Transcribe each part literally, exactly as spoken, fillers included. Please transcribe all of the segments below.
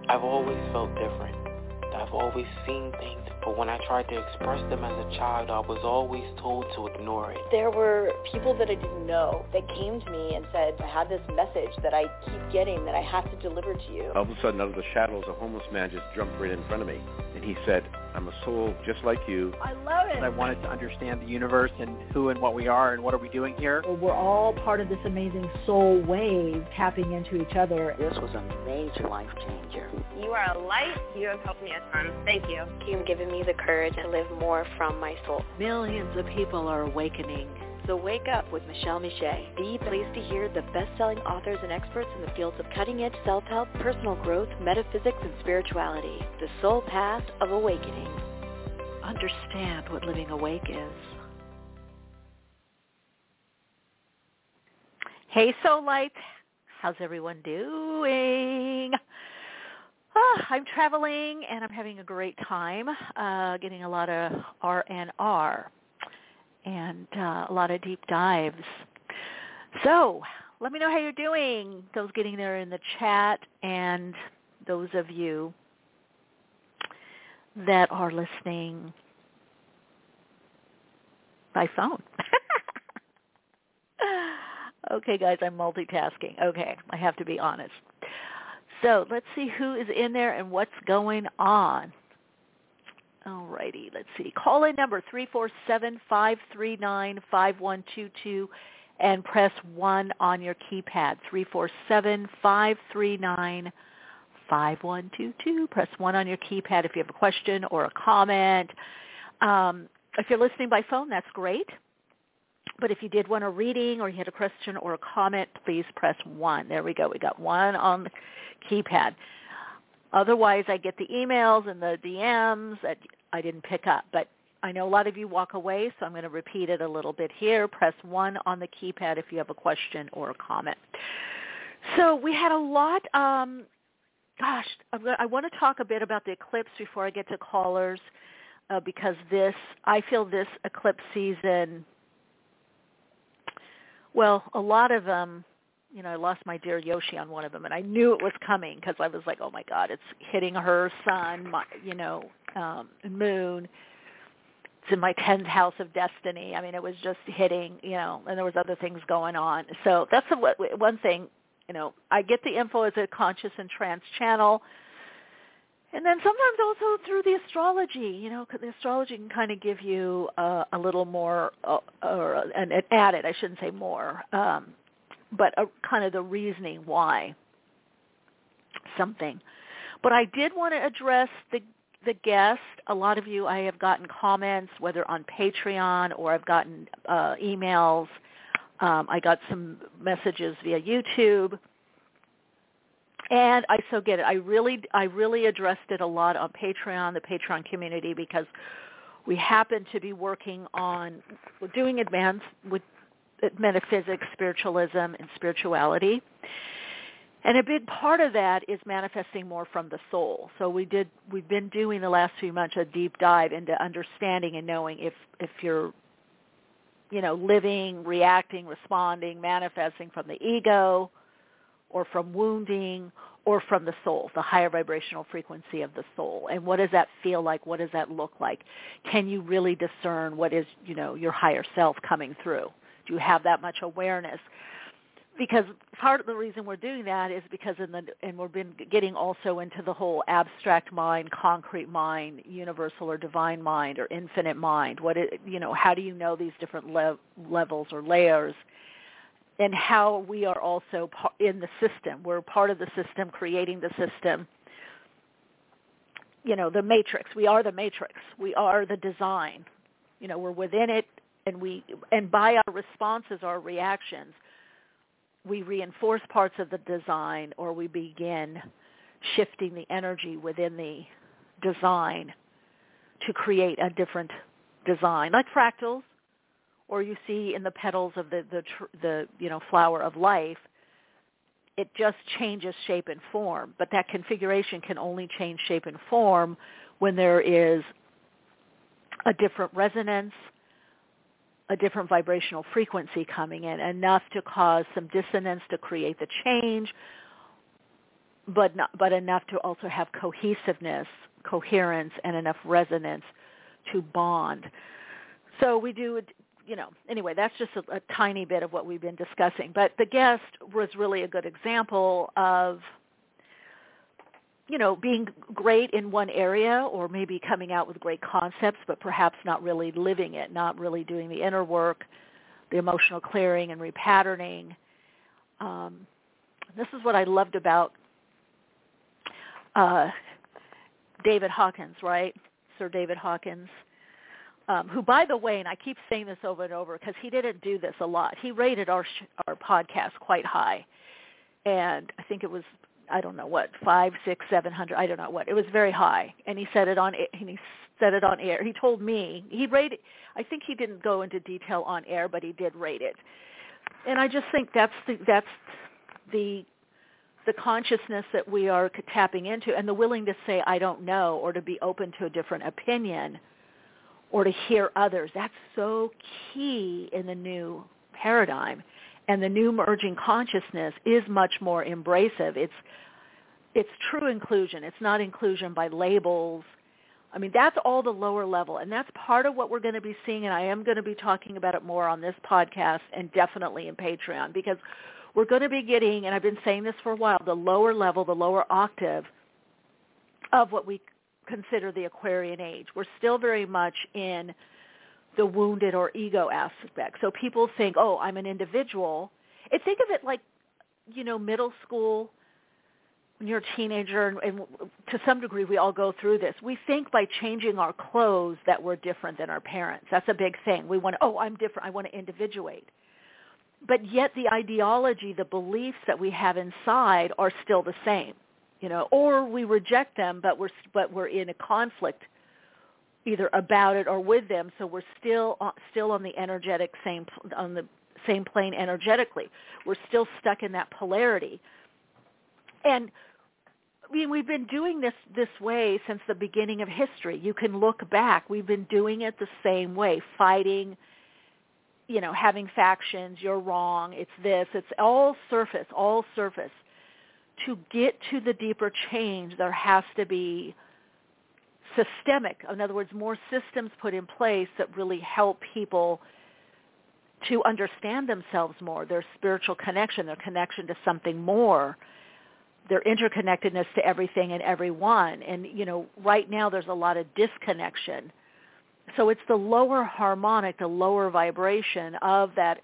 I've always felt different. I've always seen things, but when I tried to express them as a child, I was always told to ignore it. There were people that I didn't know that came to me and said, I have this message that I keep getting that I have to deliver to you. All of a sudden, out of the shadows, a homeless man just jumped right in front of me, and he said, I'm a soul just like you. I love it. I wanted to understand the universe and who and what we are and what are we doing here. We're all part of this amazing soul wave tapping into each other. This was a major life changer. You are a light. You have helped me a ton. Thank you. You've given me the courage to live more from my soul. Millions of people are awakening. So wake up with Michelle Miche, the place to hear the best-selling authors and experts in the fields of cutting-edge self-help, personal growth, metaphysics, and spirituality. The soul path of awakening. Understand what living awake is. Hey, Soul Lights. How's everyone doing? Oh, I'm traveling, and I'm having a great time, uh, getting a lot of R and R and uh, a lot of deep dives. So let me know how you're doing, those getting there in the chat and those of you that are listening by phone. Okay, guys, I'm multitasking. Okay, I have to be honest. So let's see who is in there and what's going on. All righty, let's see. Call-in number three four seven, five three nine, five one two two and press one on your keypad. three four seven, five three nine, five one two two. Press one on your keypad if you have a question or a comment. Um, if you're listening by phone, that's great. But if you did want a reading or you had a question or a comment, please press one. There we go. We got one on the keypad. Otherwise, I get the emails and the D Ms that I didn't pick up. But I know a lot of you walk away, so I'm going to repeat it a little bit here. Press one on the keypad if you have a question or a comment. So we had a lot. Um, gosh, I'm gonna, I want to talk a bit about the eclipse before I get to callers uh, because this, I feel this eclipse season, well, a lot of them, you know, I lost my dear Yoshi on one of them, and I knew it was coming because I was like, oh, my God, it's hitting her sun, my, you know, um, moon. It's in my tenth house of destiny. I mean, it was just hitting, you know, and there was other things going on. So that's a, one thing, you know, I get the info as a conscious and trance channel. And then sometimes also through the astrology, you know, 'cause the astrology can kind of give you uh, a little more, uh, or an, an added, I shouldn't say more, um, but a, kind of the reasoning why something. But I did want to address the the guest. A lot of you, I have gotten comments, whether on Patreon or I've gotten uh, emails. Um, I got some messages via YouTube. And I so get it. I really, I really addressed it a lot on Patreon, the Patreon community, because we happen to be working on, we're doing advanced with metaphysics, spiritualism, and spirituality. And a big part of that is manifesting more from the soul. So we did, we've been doing the last few months a deep dive into understanding and knowing if, if you're, you know, living, reacting, responding, manifesting from the ego, or from wounding, or from the soul, the higher vibrational frequency of the soul. And what does that feel like? What does that look like? Can you really discern what is, you know, your higher self coming through? Do you have that much awareness? Because part of the reason we're doing that is because in the, and we've been getting also into the whole abstract mind, concrete mind, universal or divine mind, or infinite mind. What it, you know, how do you know these different le- levels or layers? And how we are also in the system. We're part of the system, creating the system. You know, the matrix. We are the matrix. We are the design. You know, we're within it, and we and by our responses, our reactions, we reinforce parts of the design, or we begin shifting the energy within the design to create a different design, like fractals. Or you see in the petals of the, the, the, you know, flower of life, it just changes shape and form. But that configuration can only change shape and form when there is a different resonance, a different vibrational frequency coming in, enough to cause some dissonance to create the change, but not, but enough to also have cohesiveness, coherence, and enough resonance to bond. So we do, you know, anyway, that's just a, a tiny bit of what we've been discussing. But the guest was really a good example of, you know, being great in one area or maybe coming out with great concepts, but perhaps not really living it, not really doing the inner work, the emotional clearing and repatterning. Um, this is what I loved about uh, David Hawkins, right? Sir David Hawkins, um, who, by the way, and I keep saying this over and over because he didn't do this a lot. He rated our sh- our podcast quite high, and I think it was, I don't know what, five, six, seven hundred. I don't know what. It was very high, and he said it on. And he said it on air. He told me he rated. I think he didn't go into detail on air, but he did rate it. And I just think that's the that's the the consciousness that we are tapping into, and the willing to say I don't know, or to be open to a different opinion, or to hear others. That's so key in the new paradigm. And the new merging consciousness is much more embracive. It's it's true inclusion. It's not inclusion by labels. I mean, that's all the lower level, and that's part of what we're going to be seeing, and I am going to be talking about it more on this podcast and definitely in Patreon, because we're going to be getting, and I've been saying this for a while, the lower level, the lower octave of what we consider the Aquarian age. We're still very much in the wounded or ego aspect. So people think, oh, I'm an individual. And think of it like, you know, middle school, when you're a teenager, and, and to some degree we all go through this. We think by changing our clothes that we're different than our parents. That's a big thing. We want to, oh, I'm different. I want to individuate. But yet the ideology, the beliefs that we have inside are still the same, you know, or we reject them, but we're, but we're in a conflict either about it or with them, so we're still still on the energetic same on the same plane energetically. We're still stuck in that polarity. And I mean, we've been doing this this way since the beginning of history. You can look back. We've been doing it the same way, fighting, you know, having factions, you're wrong, it's this, it's all surface, all surface. To get to the deeper change, there has to be systemic, in other words, more systems put in place that really help people to understand themselves more, their spiritual connection, their connection to something more, their interconnectedness to everything and everyone. And, you know, right now there's a lot of disconnection. So it's the lower harmonic, the lower vibration of that,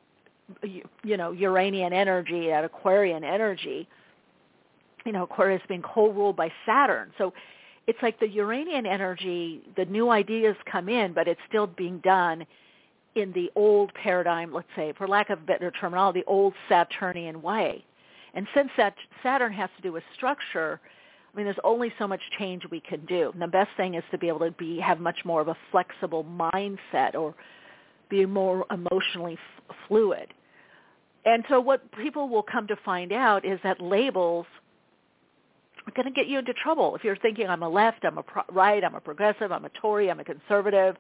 you know, Uranian energy, that Aquarian energy. You know, Aquarius being co-ruled by Saturn. So it's like the Uranian energy, the new ideas come in, but it's still being done in the old paradigm, let's say, for lack of better terminology, the old Saturnian way. And since that Saturn has to do with structure, I mean, there's only so much change we can do. And the best thing is to be able to be have much more of a flexible mindset or be more emotionally f- fluid. And so what people will come to find out is that labels are going to get you into trouble. If you're thinking I'm a left, I'm a pro- right, I'm a progressive, I'm a Tory, I'm a conservative,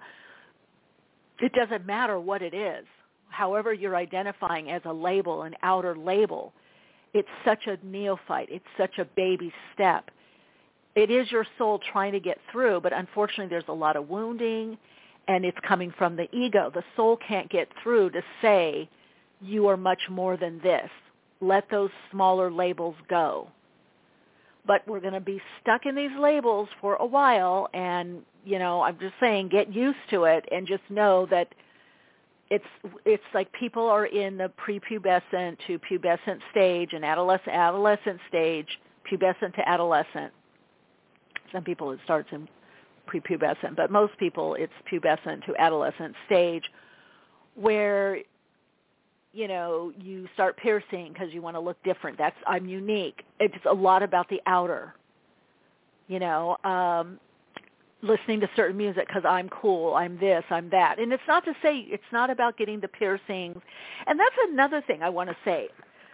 it doesn't matter what it is. However you're identifying as a label, an outer label, it's such a neophyte. It's such a baby step. It is your soul trying to get through, but unfortunately there's a lot of wounding, and it's coming from the ego. The soul can't get through to say, you are much more than this. Let those smaller labels go. But we're going to be stuck in these labels for a while, and, you know, I'm just saying, get used to it and just know that it's it's like people are in the prepubescent to pubescent stage and adolescent adolescent stage, pubescent to adolescent. Some people it starts in prepubescent, but most people it's pubescent to adolescent stage, where, you know, you start piercing because you want to look different. That's, I'm unique. It's a lot about the outer, you know, um, listening to certain music because I'm cool, I'm this, I'm that. And it's not to say, it's not about getting the piercings. And that's another thing I want to say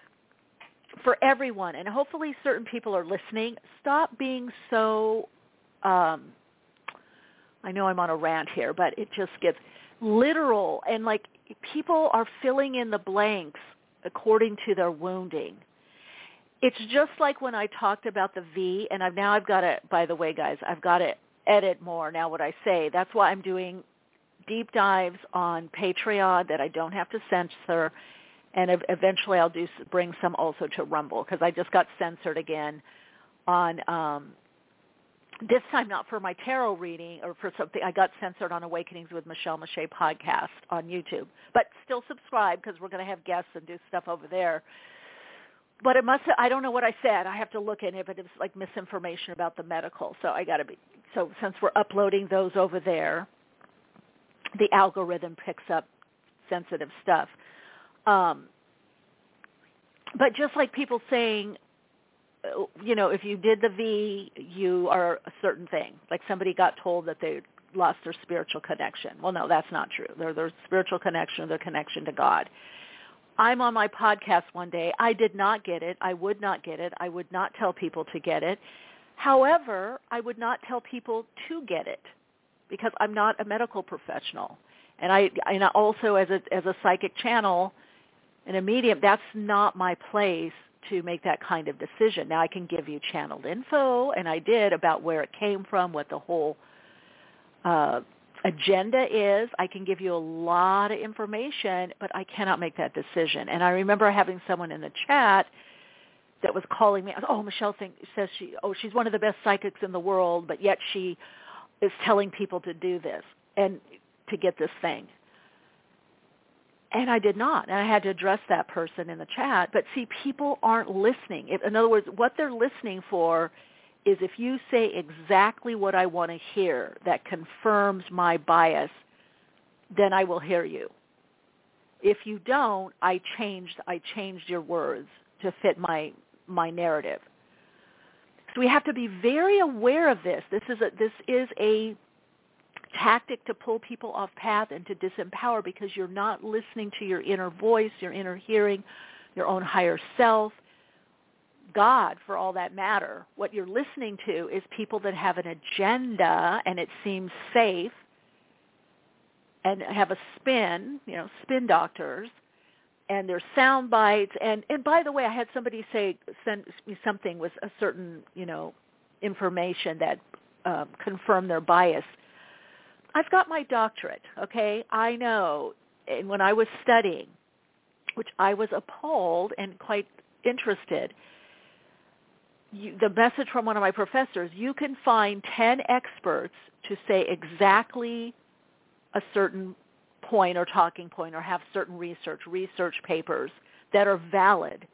for everyone, and hopefully certain people are listening. Stop being so, um, I know I'm on a rant here, but it just gets literal, and like people are filling in the blanks according to their wounding. it's just like when I talked about the V, and I've now I've got to, by the way, guys, I've got to edit more now what I say. That's why I'm doing deep dives on Patreon that I don't have to censor, and eventually I'll do bring some also to Rumble, because I just got censored again on, um, this time not for my tarot reading or for something. I got censored on Awakenings with Michelle Mache podcast on YouTube, but still subscribe because we're going to have guests and do stuff over there. But it must, I don't know what I said. I have to look in if it was like misinformation about the medical. So I got to be, so since we're uploading those over there, the algorithm picks up sensitive stuff. Um, but just like people saying, you know, if you did the V, you are a certain thing. Like somebody got told that they lost their spiritual connection. Well, no, that's not true. Their, their spiritual connection, their connection to God. I'm on my podcast one day. I did not get it. I would not get it. I would not tell people to get it. However, I would not tell people to get it because I'm not a medical professional. And I and also as a as a psychic channel and a medium, that's not my place to make that kind of decision. Now I can give you channeled info, and I did, about where it came from, what the whole uh agenda is. I can give you a lot of information, but I cannot make that decision. And I remember having someone in the chat that was calling me, oh, Michelle think, says she, oh, she's one of the best psychics in the world, but yet she is telling people to do this and to get this thing. And I did not. And I had to address that person in the chat. But see, people aren't listening. In other words, what they're listening for is if you say exactly what I want to hear that confirms my bias, then I will hear you. If you don't, I changed I changed your words to fit my my narrative. So we have to be very aware of this. This is a this is a tactic to pull people off path and to disempower, because you're not listening to your inner voice, your inner hearing, your own higher self. God, for all that matter. What you're listening to is people that have an agenda and it seems safe and have a spin, you know, spin doctors, and there's sound bites. And, and by the way, I had somebody say, send me something with a certain, you know, information that um, confirmed their bias. I've got my doctorate, okay? I know, and when I was studying, which I was appalled and quite interested, You, the message from one of my professors, you can find ten experts to say exactly a certain point or talking point or have certain research, research papers that are valid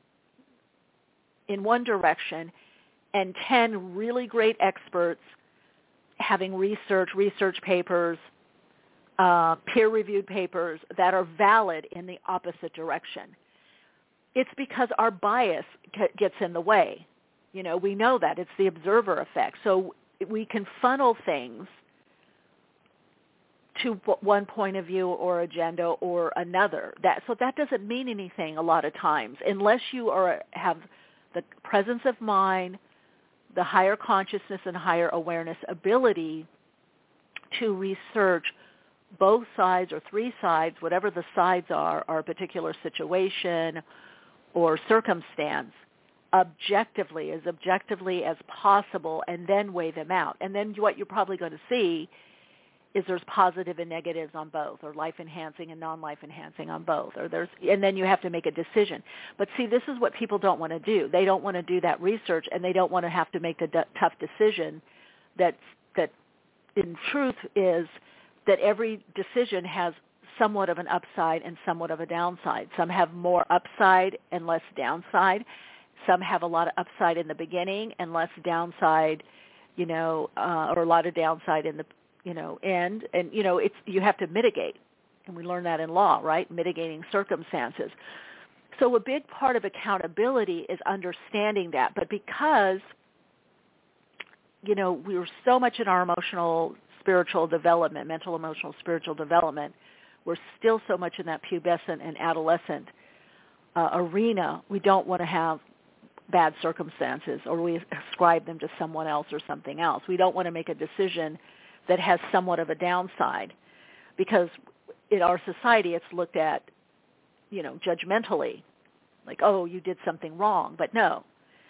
in one direction, and ten really great experts having research, research papers, uh, peer-reviewed papers that are valid in the opposite direction. It's because our bias gets in the way. You know, we know that. It's the observer effect. So we can funnel things to one point of view or agenda or another. That so that doesn't mean anything a lot of times, unless you are have the presence of mind, the higher consciousness and higher awareness ability to research both sides or three sides, whatever the sides are, or a particular situation or circumstance, objectively, as objectively as possible, and then weigh them out. And then what you're probably going to see is there's positive and negatives on both, or life-enhancing and non-life enhancing on both, or there's, and then you have to make a decision. But see, this is what people don't want to do. They don't want to do that research, and they don't want to have to make the d- tough decision that, that in truth is that every decision has somewhat of an upside and somewhat of a downside. Some have more upside and less downside. Some have a lot of upside in the beginning and less downside, you know, uh, or a lot of downside in the, you know, end. And, you know, it's you have to mitigate. And we learn that in law, right? Mitigating circumstances. So a big part of accountability is understanding that. But because, you know, we were so much in our emotional, spiritual development, mental, emotional, spiritual development, we're still so much in that pubescent and adolescent uh, arena, we don't want to have bad circumstances, or we ascribe them to someone else or something else. We don't want to make a decision that has somewhat of a downside, because in our society it's looked at, you know, judgmentally, like, oh, you did something wrong. But no,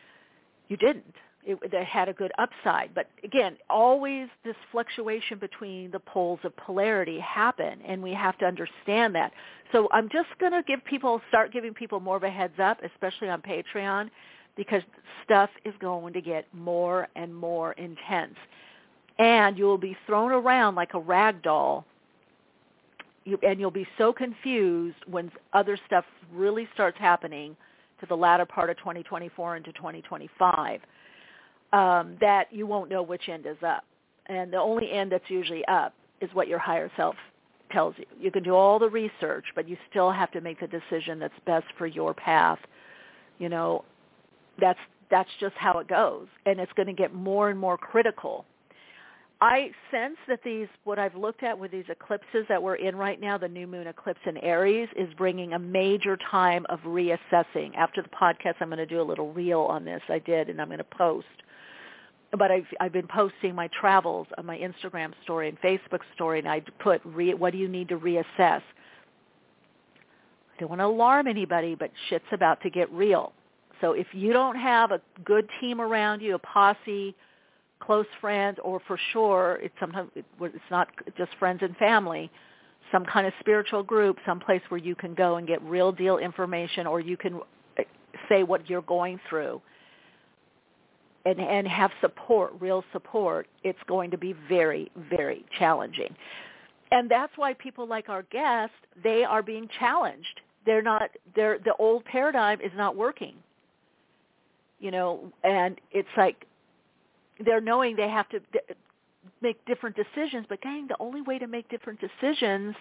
you didn't. It, it had a good upside. But again, always this fluctuation between the poles of polarity happen, and we have to understand that. So I'm just going to give people, start giving people more of a heads up, especially on Patreon, because stuff is going to get more and more intense. And you will be thrown around like a rag doll, you, and you'll be so confused when other stuff really starts happening to the latter part of twenty twenty-four into twenty twenty-five. Um, that you won't know which end is up. And the only end that's usually up is what your higher self tells you. You can do all the research, but you still have to make the decision that's best for your path. You know, that's that's just how it goes. And it's going to get more and more critical. I sense that these, what I've looked at with these eclipses that we're in right now, the new moon eclipse in Aries, is bringing a major time of reassessing. After the podcast, I'm going to do a little reel on this. I did, and I'm going to post. But I've, I've been posting my travels on my Instagram story and Facebook story, and I put, re, what do you need to reassess? I don't want to alarm anybody, but shit's about to get real. So if you don't have a good team around you, a posse, close friends, or for sure, it's sometimes it's not just friends and family, some kind of spiritual group, someplace where you can go and get real deal information, or you can say what you're going through. And, and have support, real support, it's going to be very, very challenging. And that's why people like our guest, they are being challenged. They're not, they're, the old paradigm is not working. You know, and it's like they're knowing they have to make different decisions, but dang, the only way to make different decisions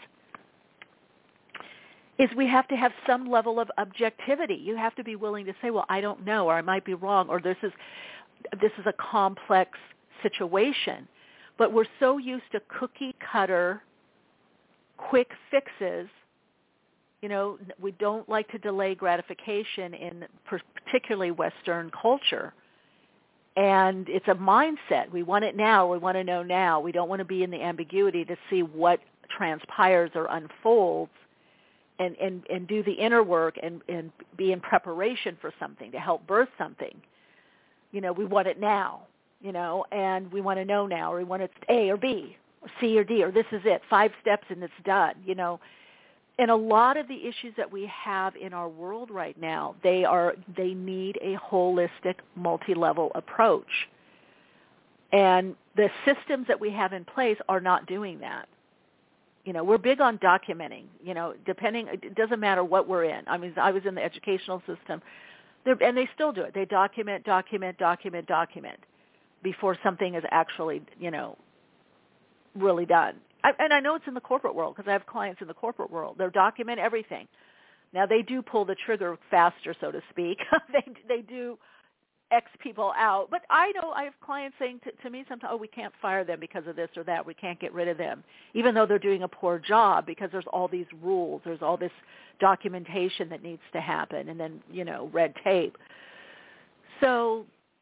is we have to have some level of objectivity. You have to be willing to say, well, I don't know, or I might be wrong, or this is, this is a complex situation. But we're so used to cookie cutter, quick fixes. You know, we don't like to delay gratification in particularly Western culture. And it's a mindset. We want it now. We want to know now. We don't want to be in the ambiguity to see what transpires or unfolds and, and, and do the inner work and, and be in preparation for something, to help birth something. You know, we want it now, you know, and we want to know now, or we want it A or B, or C or D, or this is it, five steps and it's done, you know. And a lot of the issues that we have in our world right now, they are they need a holistic, multi-level approach. And the systems that we have in place are not doing that. You know, we're big on documenting, you know, depending, it doesn't matter what we're in. I mean, I was in the educational system. They're, and they still do it. They document, document, document, document before something is actually, you know, really done. I, and I know it's in the corporate world because I have clients in the corporate world. They document everything. Now, they do pull the trigger faster, so to speak. they they do X people out. But I know I have clients saying to, to me sometimes, oh, we can't fire them because of this or that. We can't get rid of them, even though they're doing a poor job because there's all these rules. There's all this documentation that needs to happen and then, you know, red tape. So,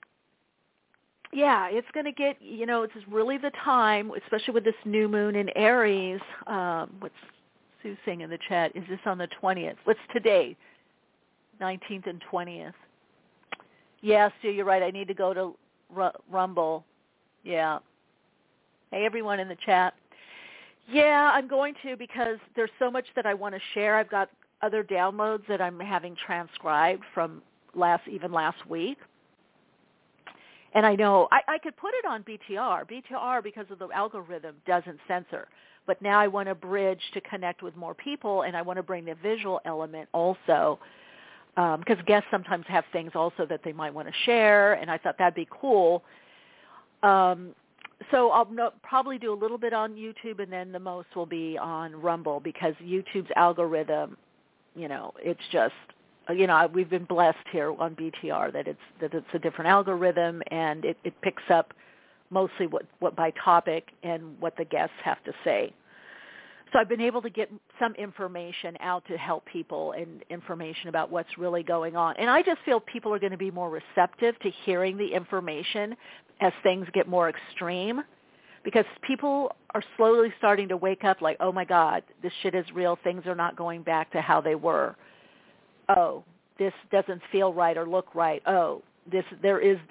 yeah, it's going to get, you know, it's really the time, especially with this new moon in Aries. Um, what's Sue saying in the chat? Is this on the twentieth? What's today? nineteenth and twentieth. Yeah, Sue, you're right. I need to go to R- Rumble. Yeah. Hey, everyone in the chat. Yeah, I'm going to because there's so much that I want to share. I've got other downloads that I'm having transcribed from last, even last week. And I know I, I could put it on B T R. B T R, because of the algorithm, doesn't censor. But now I want to bridge to connect with more people, and I want to bring the visual element also, um, because guests sometimes have things also that they might want to share, and I thought that'd be cool. Um, so I'll no, probably do a little bit on YouTube, and then the most will be on Rumble, because YouTube's algorithm, you know, it's just, you know, we've been blessed here on B T R that it's that it's a different algorithm, and it, it picks up mostly what, what by topic and what the guests have to say. So I've been able to get some information out to help people and information about what's really going on. And I just feel people are going to be more receptive to hearing the information as things get more extreme, because people are slowly starting to wake up like, oh, my God, this shit is real. Things are not going back to how they were. Oh, this doesn't feel right or look right. Oh, this there is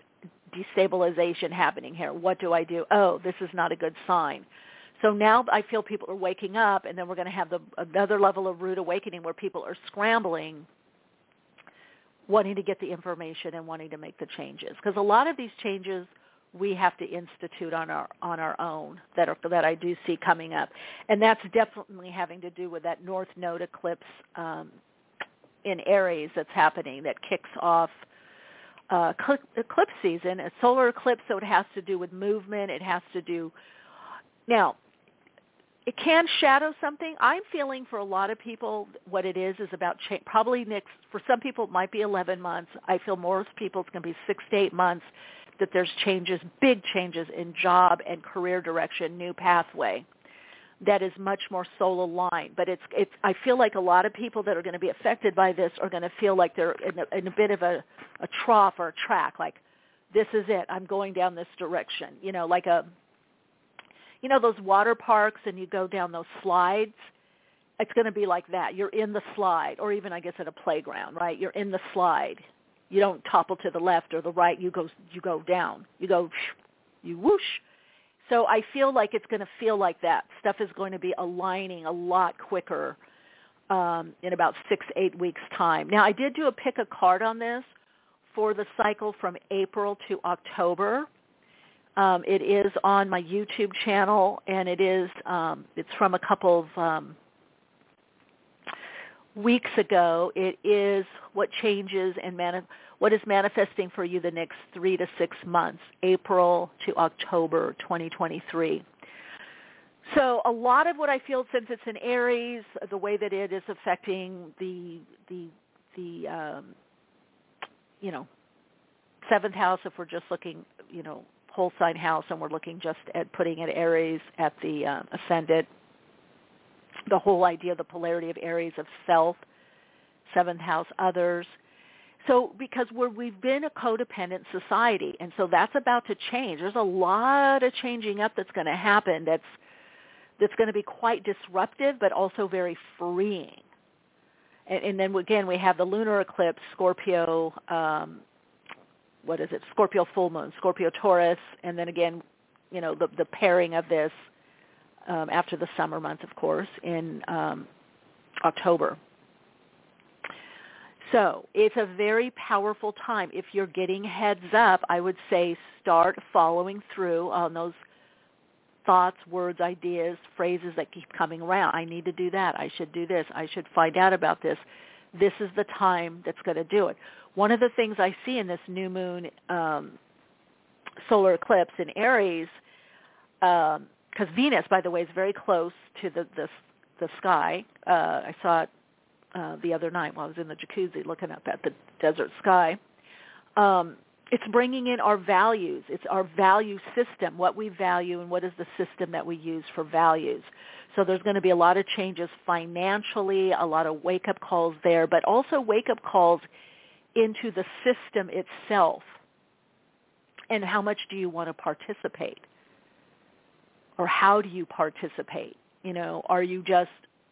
destabilization happening here. What do I do? Oh, this is not a good sign. So now I feel people are waking up, and then we're going to have the, another level of rude awakening where people are scrambling, wanting to get the information and wanting to make the changes. Because a lot of these changes we have to institute on our on our own that are, that I do see coming up, and that's definitely having to do with that North Node eclipse um, in Aries that's happening that kicks off uh, eclipse season, a solar eclipse. So it has to do with movement. It has to do now. It can shadow something. I'm feeling for a lot of people what it is is about cha- probably next, for some people it might be eleven months. I feel most people it's going to be six to eight months that there's changes, big changes in job and career direction, new pathway that is much more soul aligned. But it's, it's, I feel like a lot of people that are going to be affected by this are going to feel like they're in a, in a bit of a, a trough or a track, like this is it, I'm going down this direction, you know, like a, you know, those water parks and you go down those slides, it's going to be like that. You're in the slide, or even I guess at a playground, right? You're in the slide. You don't topple to the left or the right. You go, you go down. You go, you whoosh. So I feel like it's going to feel like that. Stuff is going to be aligning a lot quicker um, in about six, eight weeks' time. Now, I did do a pick a card on this for the cycle from April to October. Um, it is on my YouTube channel, and it is um, it's from a couple of um, weeks ago. It is what changes and mani- what is manifesting for you the next three to six months, April to October twenty twenty-three. So a lot of what I feel, since it's in Aries, the way that it is affecting the the the um, you know seventh house, if we're just looking, you know. whole sign house, and we're looking just at putting it Aries at the uh, ascendant. The whole idea of the polarity of Aries of self, seventh house, others. So because we're, we've been a codependent society, and so that's about to change. There's a lot of changing up that's going to happen that's that's going to be quite disruptive, but also very freeing. And, and then again, we have the lunar eclipse, Scorpio. Um, what is it, Scorpio full moon, Scorpio Taurus, and then again, you know, the, the pairing of this um, after the summer months, of course, in um, October. So it's a very powerful time. If you're getting heads up, I would say start following through on those thoughts, words, ideas, phrases that keep coming around. I need to do that. I should do this. I should find out about this. This is the time that's going to do it. One of the things I see in this new moon um, solar eclipse in Aries, because um, Venus, by the way, is very close to the the, the sky. Uh, I saw it uh, the other night while I was in the jacuzzi looking up at the desert sky. Um, it's bringing in our values. It's our value system, what we value and what is the system that we use for values. So there's going to be a lot of changes financially, a lot of wake-up calls there, but also wake-up calls into the system itself. And how much do you want to participate? Or how do you participate? You know, are you just,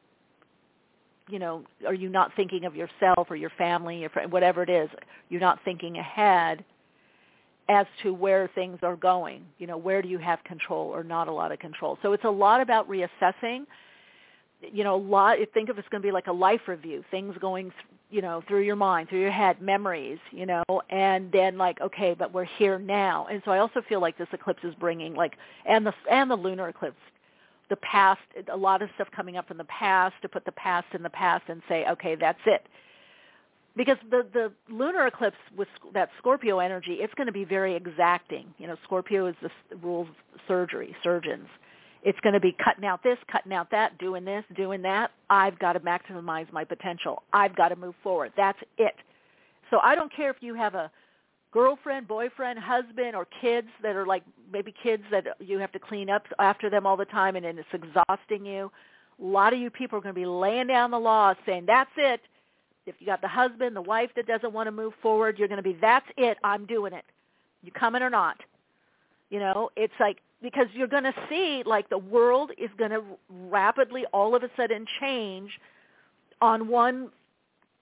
you know, are you not thinking of yourself or your family, your friend, whatever it is? You're not thinking ahead as to where things are going. You know, where do you have control or not a lot of control? So it's a lot about reassessing. You know, a lot. Think of it's going to be like a life review. Things going, th- you know, through your mind, through your head, memories. You know, and then like, okay, but we're here now. And so I also feel like this eclipse is bringing like, and the and the lunar eclipse, the past, a lot of stuff coming up from the past, to put the past in the past and say, okay, that's it. Because the, the lunar eclipse with that Scorpio energy, it's going to be very exacting. You know, Scorpio is the rules surgery, surgeons. It's going to be cutting out this, cutting out that, doing this, doing that. I've got to maximize my potential. I've got to move forward. That's it. So I don't care if you have a girlfriend, boyfriend, husband, or kids that are like maybe kids that you have to clean up after them all the time and then it's exhausting you. A lot of you people are going to be laying down the law saying, that's it. If you got the husband, the wife that doesn't want to move forward, you're going to be, that's it, I'm doing it. You coming or not? You know, it's like, because you're going to see like the world is going to rapidly all of a sudden change on one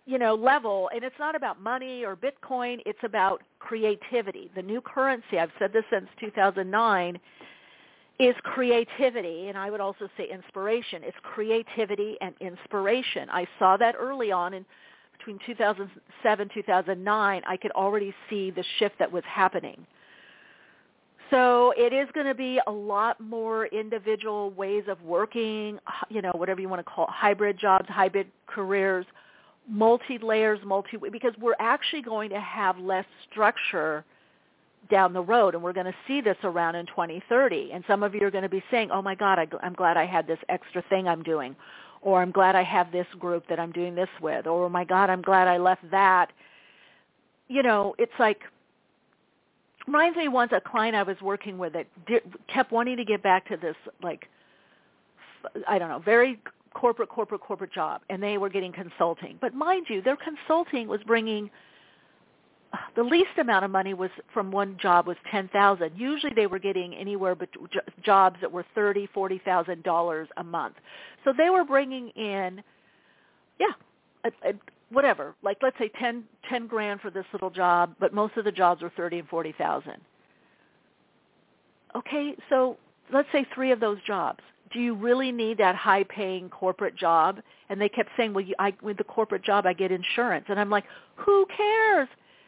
you know, level, and it's not about money or Bitcoin, it's about creativity. The new currency, I've said this since two thousand nine, is creativity, and I would also say inspiration. It's creativity and inspiration. I saw that early on in between two thousand seven, two thousand nine. I could already see the shift that was happening. So it is going to be a lot more individual ways of working, you know, whatever you want to call it, hybrid jobs, hybrid careers, multi-layers, multi, because we're actually going to have less structure down the road, and we're going to see this around in twenty thirty. And some of you are going to be saying, oh, my God, I, I'm glad I had this extra thing I'm doing, or I'm glad I have this group that I'm doing this with, or, oh, my God, I'm glad I left that. You know, it's like, reminds me once a client I was working with that did, kept wanting to get back to this, like, I don't know, very corporate, corporate, corporate job, and they were getting consulting. But mind you, their consulting was bringing, the least amount of money was from one job was ten thousand dollars. Usually they were getting anywhere but jobs that were thirty thousand dollars, forty thousand dollars a month. So they were bringing in, yeah, a, a, whatever, like let's say ten, ten grand for this little job, but most of the jobs were thirty and forty thousand. Okay, so let's say three of those jobs. Do you really need that high-paying corporate job? And they kept saying, well, you, I, with the corporate job, I get insurance. And I'm like, who cares?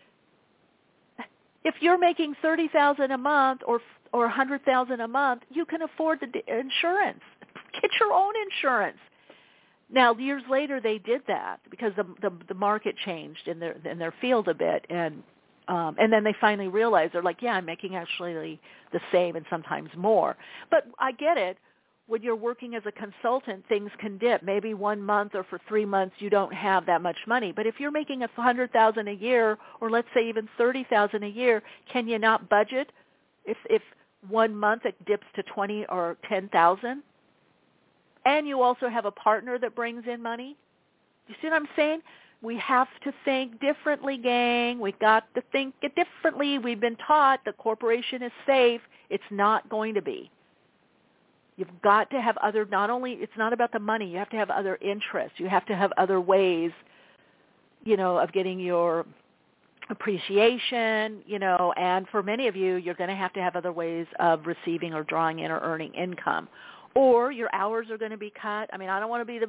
If you're making thirty thousand dollars a month or or one hundred thousand dollars a month, you can afford the insurance. Get your own insurance. Now, years later, they did that because the the, the market changed in their in their field a bit, and um, and then they finally realized they're like, yeah, I'm making actually the same and sometimes more. But I get it. When you're working as a consultant, things can dip. Maybe one month or for three months you don't have that much money. But if you're making a hundred thousand a year, or let's say even thirty thousand a year, can you not budget? If if one month it dips to twenty or ten thousand, and you also have a partner that brings in money, you see what I'm saying? We have to think differently, gang. We've got to think it differently. We've been taught the corporation is safe. It's not going to be. You've got to have other, not only, it's not about the money, you have to have other interests. You have to have other ways, you know, of getting your appreciation, you know, and for many of you, you're going to have to have other ways of receiving or drawing in or earning income. Or your hours are going to be cut. I mean, I don't want to be the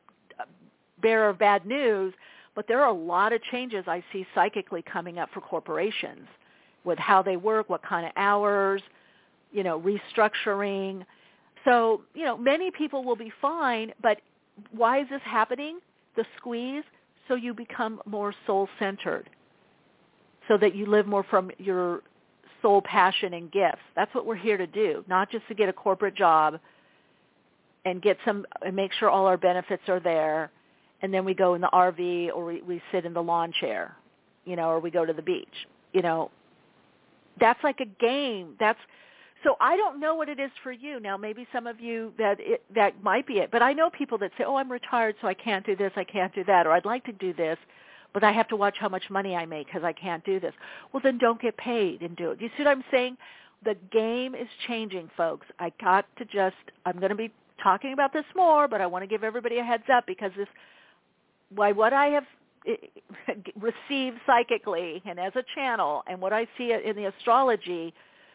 bearer of bad news, but there are a lot of changes I see psychically coming up for corporations with how they work, what kind of hours, you know, restructuring. So, you know, many people will be fine, but why is this happening? The squeeze, so you become more soul-centered, so that you live more from your soul passion and gifts. That's what we're here to do, not just to get a corporate job and get some and make sure all our benefits are there, and then we go in the R V or we, we sit in the lawn chair, you know, or we go to the beach. You know, that's like a game. That's So I don't know what it is for you. Now, maybe some of you, that it, that might be it. But I know people that say, oh, I'm retired, so I can't do this, I can't do that, or I'd like to do this, but I have to watch how much money I make because I can't do this. Well, then don't get paid and do it. You see what I'm saying? The game is changing, folks. I got to just, I'm going to be talking about this more, but I want to give everybody a heads up because this, why what I have received psychically and as a channel and what I see in the astrology,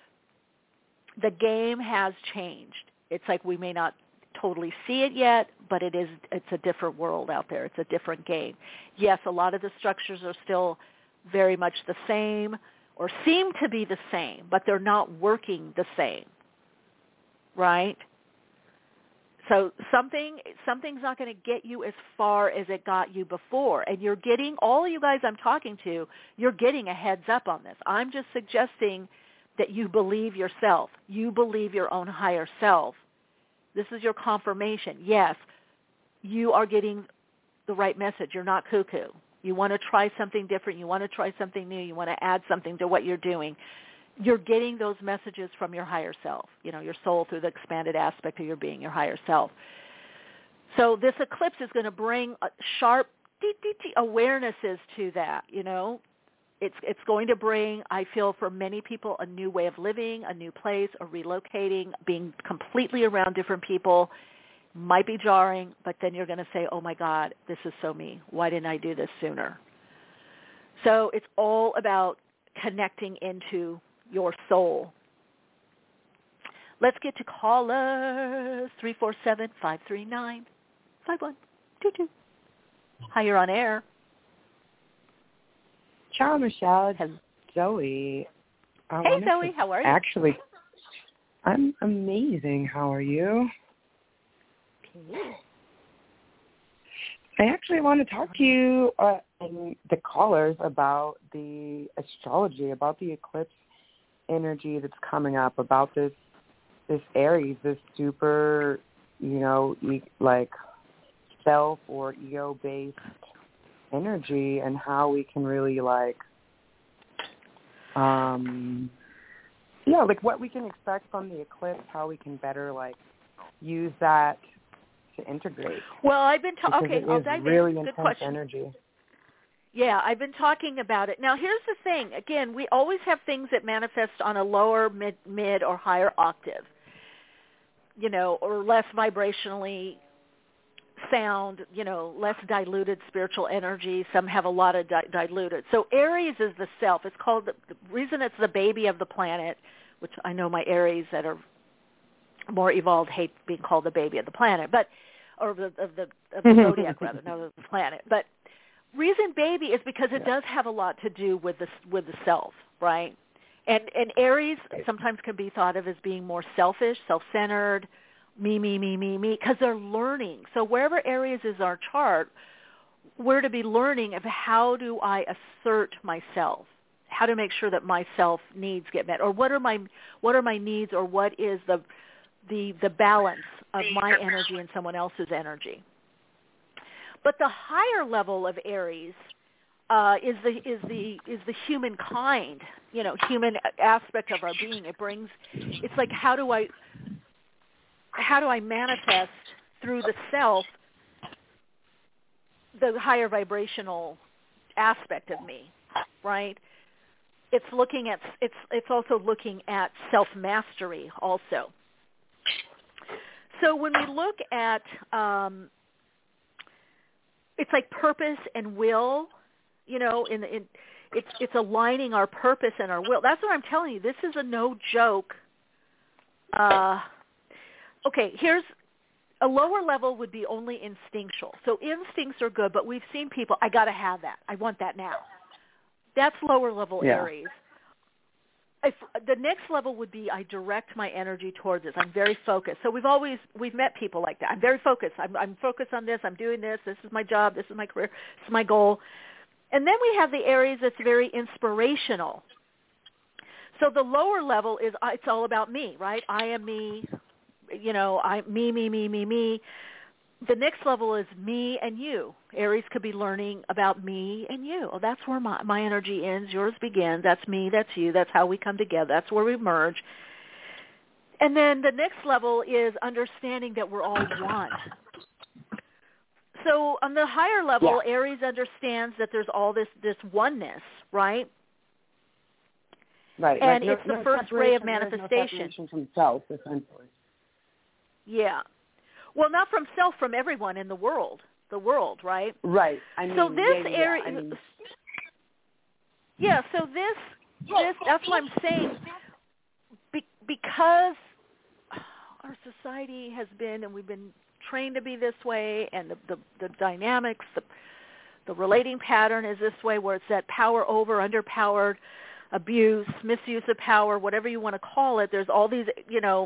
the game has changed. It's like we may not totally see it yet, but it is, it's a different world out there. It's a different game. Yes, a lot of the structures are still very much the same or seem to be the same, but they're not working the same, right? So something something's not going to get you as far as it got you before. And you're getting, all of you guys I'm talking to, you're getting a heads up on this. I'm just suggesting that you believe yourself. You believe your own higher self. This is your confirmation. Yes, you are getting the right message. You're not cuckoo. You want to try something different. You want to try something new. You want to add something to what you're doing. You're getting those messages from your higher self, you know, your soul through the expanded aspect of your being, your higher self. So this eclipse is going to bring a sharp dee, dee, dee, awarenesses to that, you know. It's it's going to bring, I feel, for many people, a new way of living, a new place, a relocating, being completely around different people, Might be jarring, but then you're going to say, oh, my God, this is so me. Why didn't I do this sooner? So it's all about connecting into your soul. Let's get to caller three four seven, five three nine, five one two two. Hi, you're on air. Ciao, Michelle. It's Zoe. I hey, Zoe. How are you? Actually, I'm amazing. How are you? Okay. I actually want to talk to you uh, and the callers about the astrology, about the eclipse energy that's coming up, about this this Aries, this super, you know, e- like self or ego-based energy, and how we can really like, um, yeah, like what we can expect from the eclipse, how we can better like use that to integrate. Well, I've been talking. Okay, I'll dive really in. Good intense question. Energy. Yeah, I've been talking about it. Now, here's the thing. Again, we always have things that manifest on a lower, mid, mid or higher octave, you know, or less vibrationally sound, you know, less diluted spiritual energy. Some have a lot of di- diluted. So Aries is the self. It's called, the, the reason it's the baby of the planet, which I know my Aries that are more evolved hate being called the baby of the planet, but, or of the, of the, of the zodiac rather, not of the planet. But reason baby is because it does have a lot to do with the, with the self, right? And, and Aries sometimes can be thought of as being more selfish, self-centered, me, me, me, me, me, because they're learning. So wherever Aries is our chart, we're to be learning of how do I assert myself, how to make sure that my self needs get met, or what are my what are my needs, or what is the the the balance of my energy and someone else's energy. But the higher level of Aries uh, is the is the is the humankind, you know, human aspect of our being. It brings, it's like how do I how do I manifest through the self the higher vibrational aspect of me, right? It's looking at it's it's also looking at self-mastery also. So when we look at um, it's like purpose and will, you know, in, in it's it's aligning our purpose and our will. That's what I'm telling you. This is a no joke. Uh, okay, here's a lower level would be only instinctual. So instincts are good, but we've seen people, I got to have that. I want that now. That's lower level yeah. Aries. If, the next level would be I direct my energy towards this. I'm very focused. So we've always, we've met people like that. I'm very focused. I'm, I'm focused on this. I'm doing this. This is my job. This is my career. This is my goal. And then we have the Aries that's very inspirational. So the lower level is it's all about me, right? I am me. You know, I me, me, me, me, me. The next level is me and you. Aries could be learning about me and you. Oh, that's where my, my energy ends. Yours begins. That's me. That's you. That's how we come together. That's where we merge. And then the next level is understanding that we're all one. So on the higher level, yeah. Aries understands that there's all this, this oneness, right? Right. And like it's no, the no first ray of manifestation. No from self, essentially. Yeah. Well, not from self, from everyone in the world. The world, right? Right. I mean, so this yeah, yeah, area, I mean. yeah. So this, this, that's what I'm saying. Be, because our society has been, and we've been trained to be this way, and the the, the dynamics, the the relating pattern is this way, where it's that power over, underpowered, abuse, misuse of power, whatever you want to call it. There's all these, you know,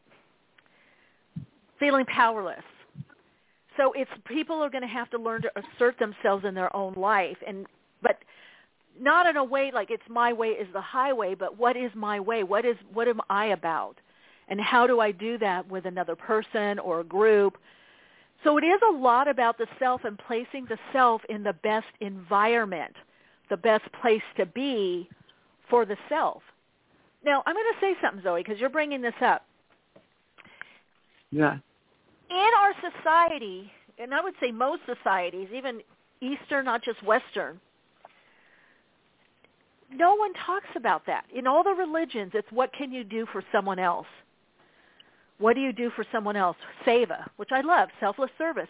feeling powerless. So it's people are going to have to learn to assert themselves in their own life, and but not in a way like it's my way is the highway, but what is my way? What is what am I about? And how do I do that with another person or a group? So it is a lot about the self and placing the self in the best environment, the best place to be for the self. Now, I'm going to say something, Zoe, because you're bringing this up. Yeah. In our society, and I would say most societies, even Eastern, not just Western, no one talks about that. In all the religions, it's what can you do for someone else? What do you do for someone else? Seva, which I love, selfless service.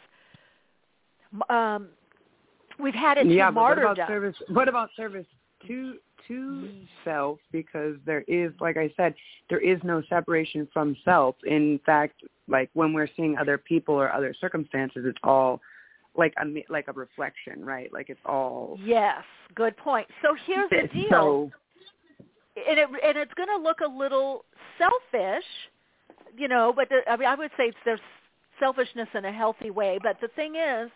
Um, we've had it yeah, to but what martyrdom. about service? What about service to to self? Because there is, like I said, there is no separation from self. In fact, like when we're seeing other people or other circumstances, it's all like a like a reflection, right? Like it's all. Yes, good point. So here's the deal, so, and it and it's going to look a little selfish, you know. But the, I mean, I would say it's, there's selfishness in a healthy way. But the thing is,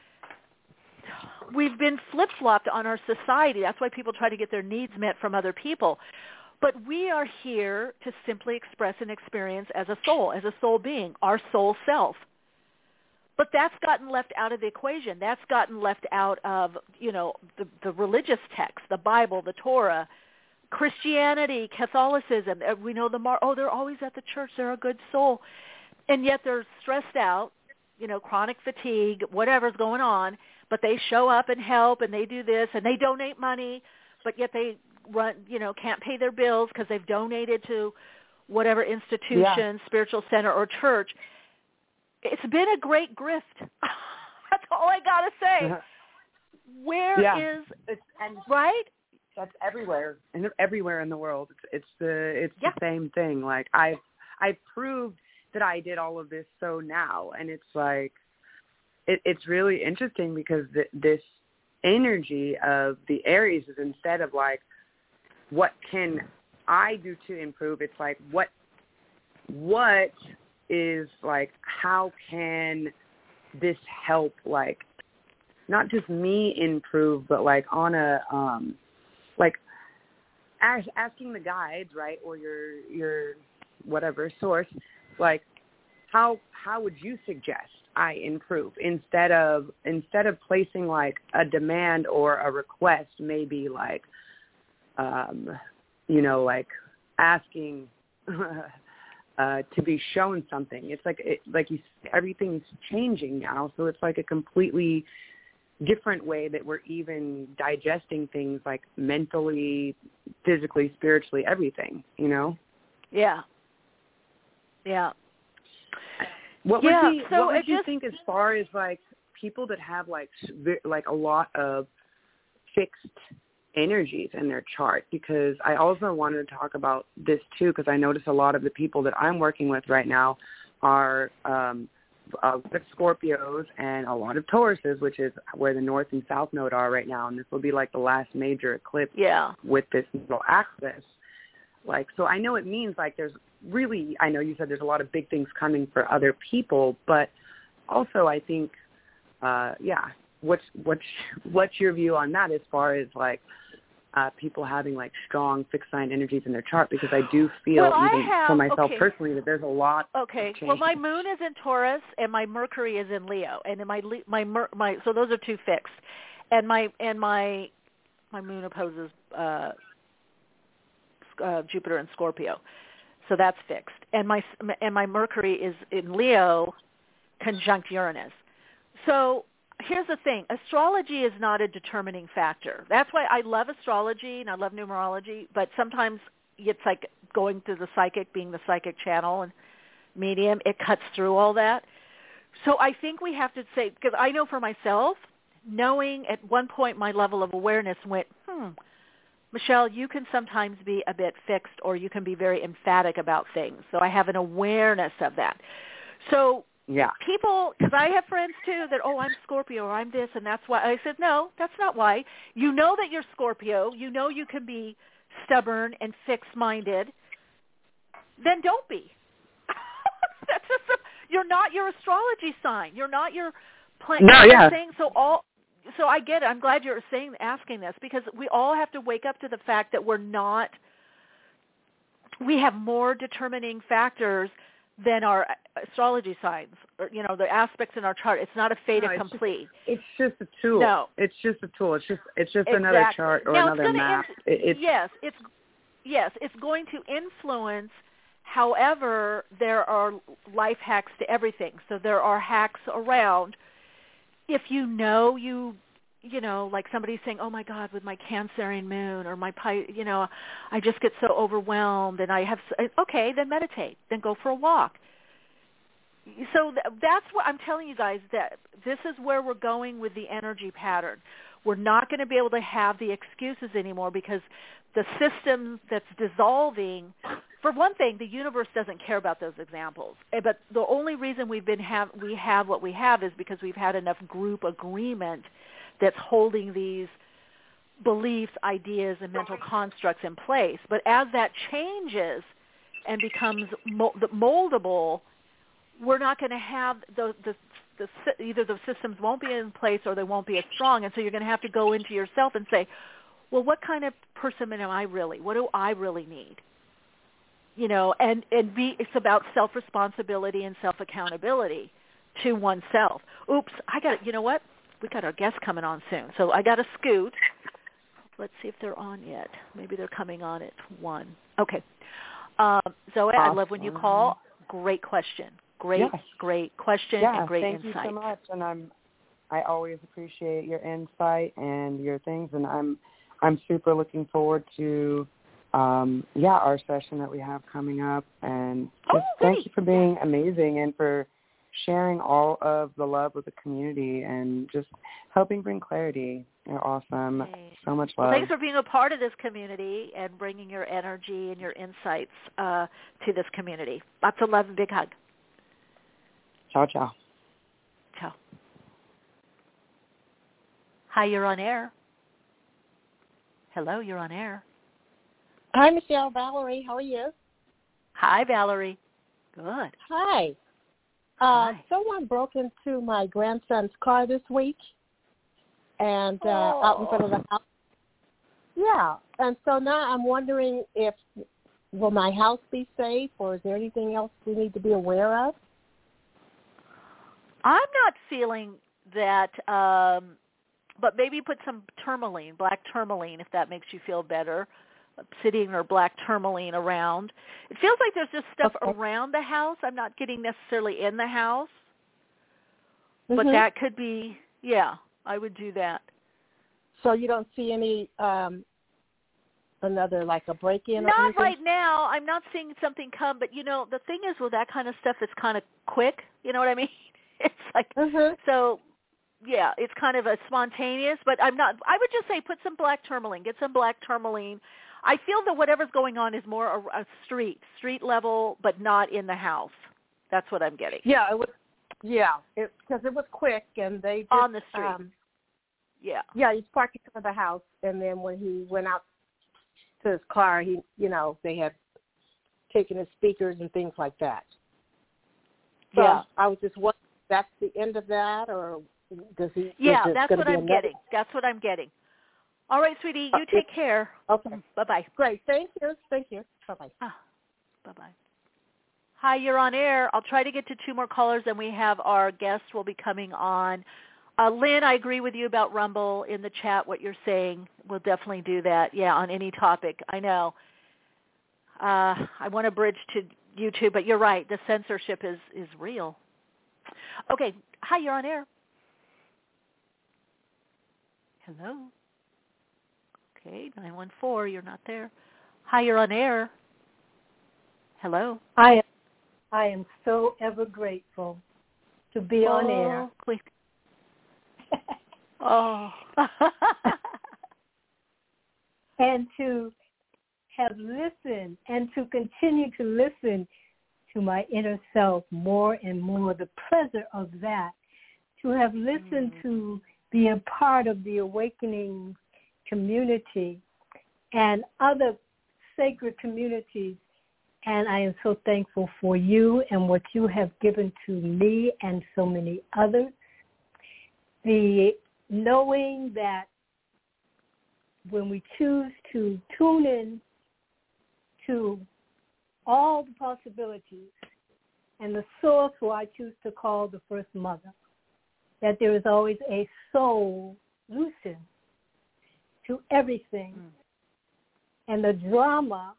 we've been flip-flopped on our society. That's why people try to get their needs met from other people. But we are here to simply express an experience as a soul, as a soul being, our soul self. But that's gotten left out of the equation. That's gotten left out of, you know, the, the religious texts, the Bible, the Torah, Christianity, Catholicism. We know the mar- oh, they're always at the church. They're a good soul. And yet they're stressed out, you know, chronic fatigue, whatever's going on. But they show up and help, and they do this, and they donate money, but yet they run, you know, can't pay their bills because they've donated to whatever institution, yeah. spiritual center, or church. It's been a great grift. That's all I got to say. Where yeah. is it's, and right? That's everywhere, and everywhere in the world. It's, it's the it's yeah. the same thing. Like I've I've proved that I did all of this, so now, and it's like it, it's really interesting because th- this energy of the Aries is instead of like what can I do to improve, it's like what what is like how can this help, like not just me improve, but like on a um like ask, asking the guides, right, or your your whatever source, like how how would you suggest I improve, instead of instead of placing like a demand or a request, maybe like um you know like asking uh to be shown something. It's like it, like you, everything's changing now, so it's like a completely different way that we're even digesting things, like mentally, physically, spiritually, everything, you know? Yeah. Yeah. What yeah, would, be, so what would you just, think as far as like people that have like like a lot of fixed energies in their chart? Because I also wanted to talk about this too, because I notice a lot of the people that I'm working with right now are um, a lot of Scorpios and a lot of Tauruses, which is where the North and South Node are right now, and this will be like the last major eclipse yeah. with this little axis. Like, so I know it means like there's really, I know you said there's a lot of big things coming for other people, but also I think, uh, yeah, what's what's what's your view on that as far as like uh, people having like strong fixed sign energies in their chart? Because I do feel well, even have, for myself okay. personally that there's a lot. Okay. Of change. Well, my moon is in Taurus and my Mercury is in Leo, and my my my so those are two fixed, and my and my my moon opposes uh, uh, Jupiter and Scorpio, so that's fixed, and my and my Mercury is in Leo, conjunct Uranus. So here's the thing. Astrology is not a determining factor. That's why I love astrology and I love numerology, but sometimes it's like going through the psychic, being the psychic channel and medium, it cuts through all that. So I think we have to say, because I know for myself, knowing at one point my level of awareness went, hmm, Michelle, you can sometimes be a bit fixed or you can be very emphatic about things. So I have an awareness of that. So yeah. people, because I have friends too that, oh, I'm Scorpio or I'm this and that's why. I said, no, that's not why. You know that you're Scorpio. You know you can be stubborn and fixed-minded. Then don't be. That's just a, you're not your astrology sign. You're not your planet. No, yeah. Saying, so all. So I get it. I'm glad you're saying, asking this, because we all have to wake up to the fact that we're not. We have more determining factors than our astrology signs, or, you know, the aspects in our chart. It's not a fait no, accompli. It's just, it's just a tool. No. It's just a tool. It's just it's just exactly. another chart or now, another it's map. Inf- it, it's, yes, it's yes, it's going to influence. However, there are life hacks to everything. So there are hacks around. If you know you, you know, like somebody's saying, oh, my God, with my Cancerian moon or my, you know, I just get so overwhelmed and I have, okay, then meditate. Then go for a walk. so th- that's what I'm telling you guys, that this is where we're going with the energy pattern. We're not going to be able to have the excuses anymore because the system that's dissolving, for one thing, the universe doesn't care about those examples. But the only reason we've been have we have what we have is because we've had enough group agreement that's holding these beliefs, ideas, and mental constructs in place. But as that changes and becomes moldable, we're not going to have the, the, the either the systems won't be in place or they won't be as strong, and so you're going to have to go into yourself and say, well, what kind of person am I really? What do I really need? You know, and, and be, it's about self-responsibility and self-accountability to oneself. Oops, I got, you know what? We got our guest coming on soon, so I got to scoot. Let's see if they're on yet. Maybe they're coming on at one. Okay. Um, Zoe, awesome. I love when you call. Great question. Great, yes. great question yeah, and great thank insight. Thank you so much, and I'm, I always appreciate your insight and your things, and I'm, I'm super looking forward to, um, yeah, our session that we have coming up, and just oh, thank you for being amazing and for sharing all of the love with the community and just helping bring clarity. You're awesome. Okay. So much love. Well, thanks for being a part of this community and bringing your energy and your insights uh, to this community. Lots of love and big hug. Ciao, ciao. Ciao. Hi, you're on air. Hello, you're on air. Hi, Michelle. Valerie, how are you? Hi, Valerie. Good. Hi. Uh, Hi. Someone broke into my grandson's car this week, and uh, oh. out in front of the house. Yeah, and so now I'm wondering if will my house be safe, or is there anything else we need to be aware of? I'm not feeling that, um, but maybe put some tourmaline, black tourmaline, if that makes you feel better, obsidian or black tourmaline around. It feels like there's just stuff okay. around the house. I'm not getting necessarily in the house, mm-hmm. but that could be, yeah, I would do that. So you don't see any, um, another, like a break-in? Not or anything? right now. I'm not seeing something come, but, you know, the thing is with that kind of stuff, it's kind of quick. You know what I mean? It's like, mm-hmm. so, yeah, it's kind of a spontaneous, but I'm not, I would just say put some black tourmaline, get some black tourmaline. I feel that whatever's going on is more a, a street, street level, but not in the house. That's what I'm getting. Yeah, it was, yeah, because it, it was quick, and they just, on the street. Um, yeah. Yeah, he's parked in front of the house, and then when he went out to his car, he, you know, they had taken his speakers and things like that. So yeah. I was just wondering, that's the end of that, or does he? Yeah, that's what I'm another? getting. That's what I'm getting. All right, sweetie, you uh, take care. Okay. Bye-bye. Great. Thank you. Thank you. Bye-bye. Ah, bye-bye. Hi, you're on air. I'll try to get to two more callers, and we have our guest will be coming on. Uh, Lynn, I agree with you about Rumble in the chat, what you're saying. We'll definitely do that, yeah, on any topic. I know. Uh, I want to bridge to YouTube, but you're right. The censorship is, is real. Okay. Hi, you're on air. Hello. Okay, nine one four, you're not there. Hi, you're on air. Hello. I am, I am so ever grateful to be oh, on air. Please. oh. And to have listened and to continue to listen to my inner self more and more, the pleasure of that, to have listened mm. to be a part of the awakening community and other sacred communities. And I am so thankful for you and what you have given to me and so many others. The knowing that when we choose to tune in to all the possibilities and the source who I choose to call the First Mother, that there is always a solution to everything. Mm. And the drama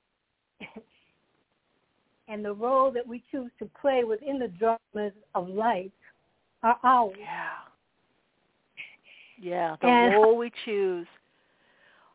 and the role that we choose to play within the dramas of life are ours. Yeah. Yeah, the and, role we choose.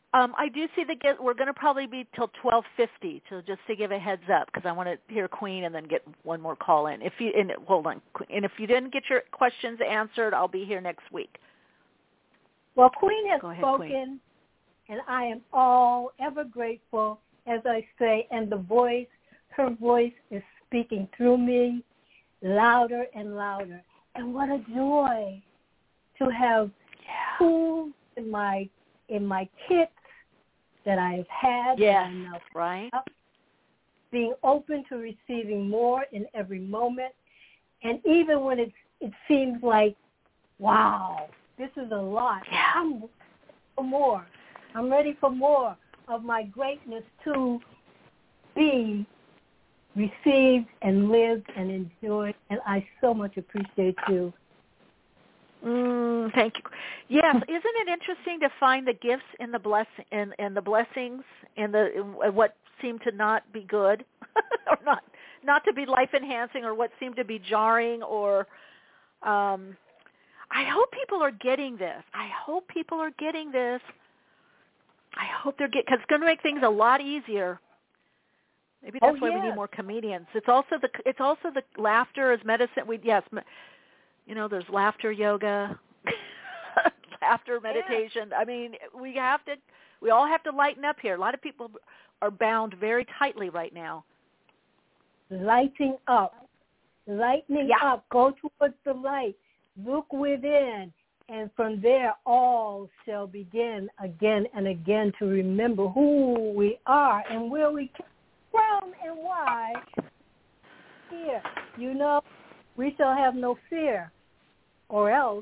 Um, I do see the get. We're going to probably be till twelve fifty, so just to give a heads up, because I want to hear Queen and then get one more call in. If you and hold on, and if you didn't get your questions answered, I'll be here next week. Well, Queen has ahead, spoken, Queen. And I am all ever grateful, as I say, and the voice, her voice is speaking through me louder and louder. And what a joy to have yeah. tools in my in my kits that I've had. Yes, and now right. Being open to receiving more in every moment. And even when it, it seems like, wow, this is a lot. Yeah. I'm ready for more. I'm ready for more of my greatness to be received and lived and enjoyed. And I so much appreciate you. Mm, thank you. Yes, isn't it interesting to find the gifts in the bless and and the blessings and the in what seem to not be good, or not not to be life enhancing, or what seem to be jarring, or um, I hope people are getting this. I hope people are getting this. I hope they're getting, because it's going to make things a lot easier. Maybe that's oh, why yes. we need more comedians. It's also the it's also the laughter is medicine. We yes. You know, there's laughter yoga, laughter meditation. Yeah. I mean, we have to, we all have to lighten up here. A lot of people are bound very tightly right now. Lighting up, lightening yeah. up. Go towards the light. Look within, and from there, all shall begin again and again to remember who we are and where we came from and why. Here, you know, we shall have no fear. Or else,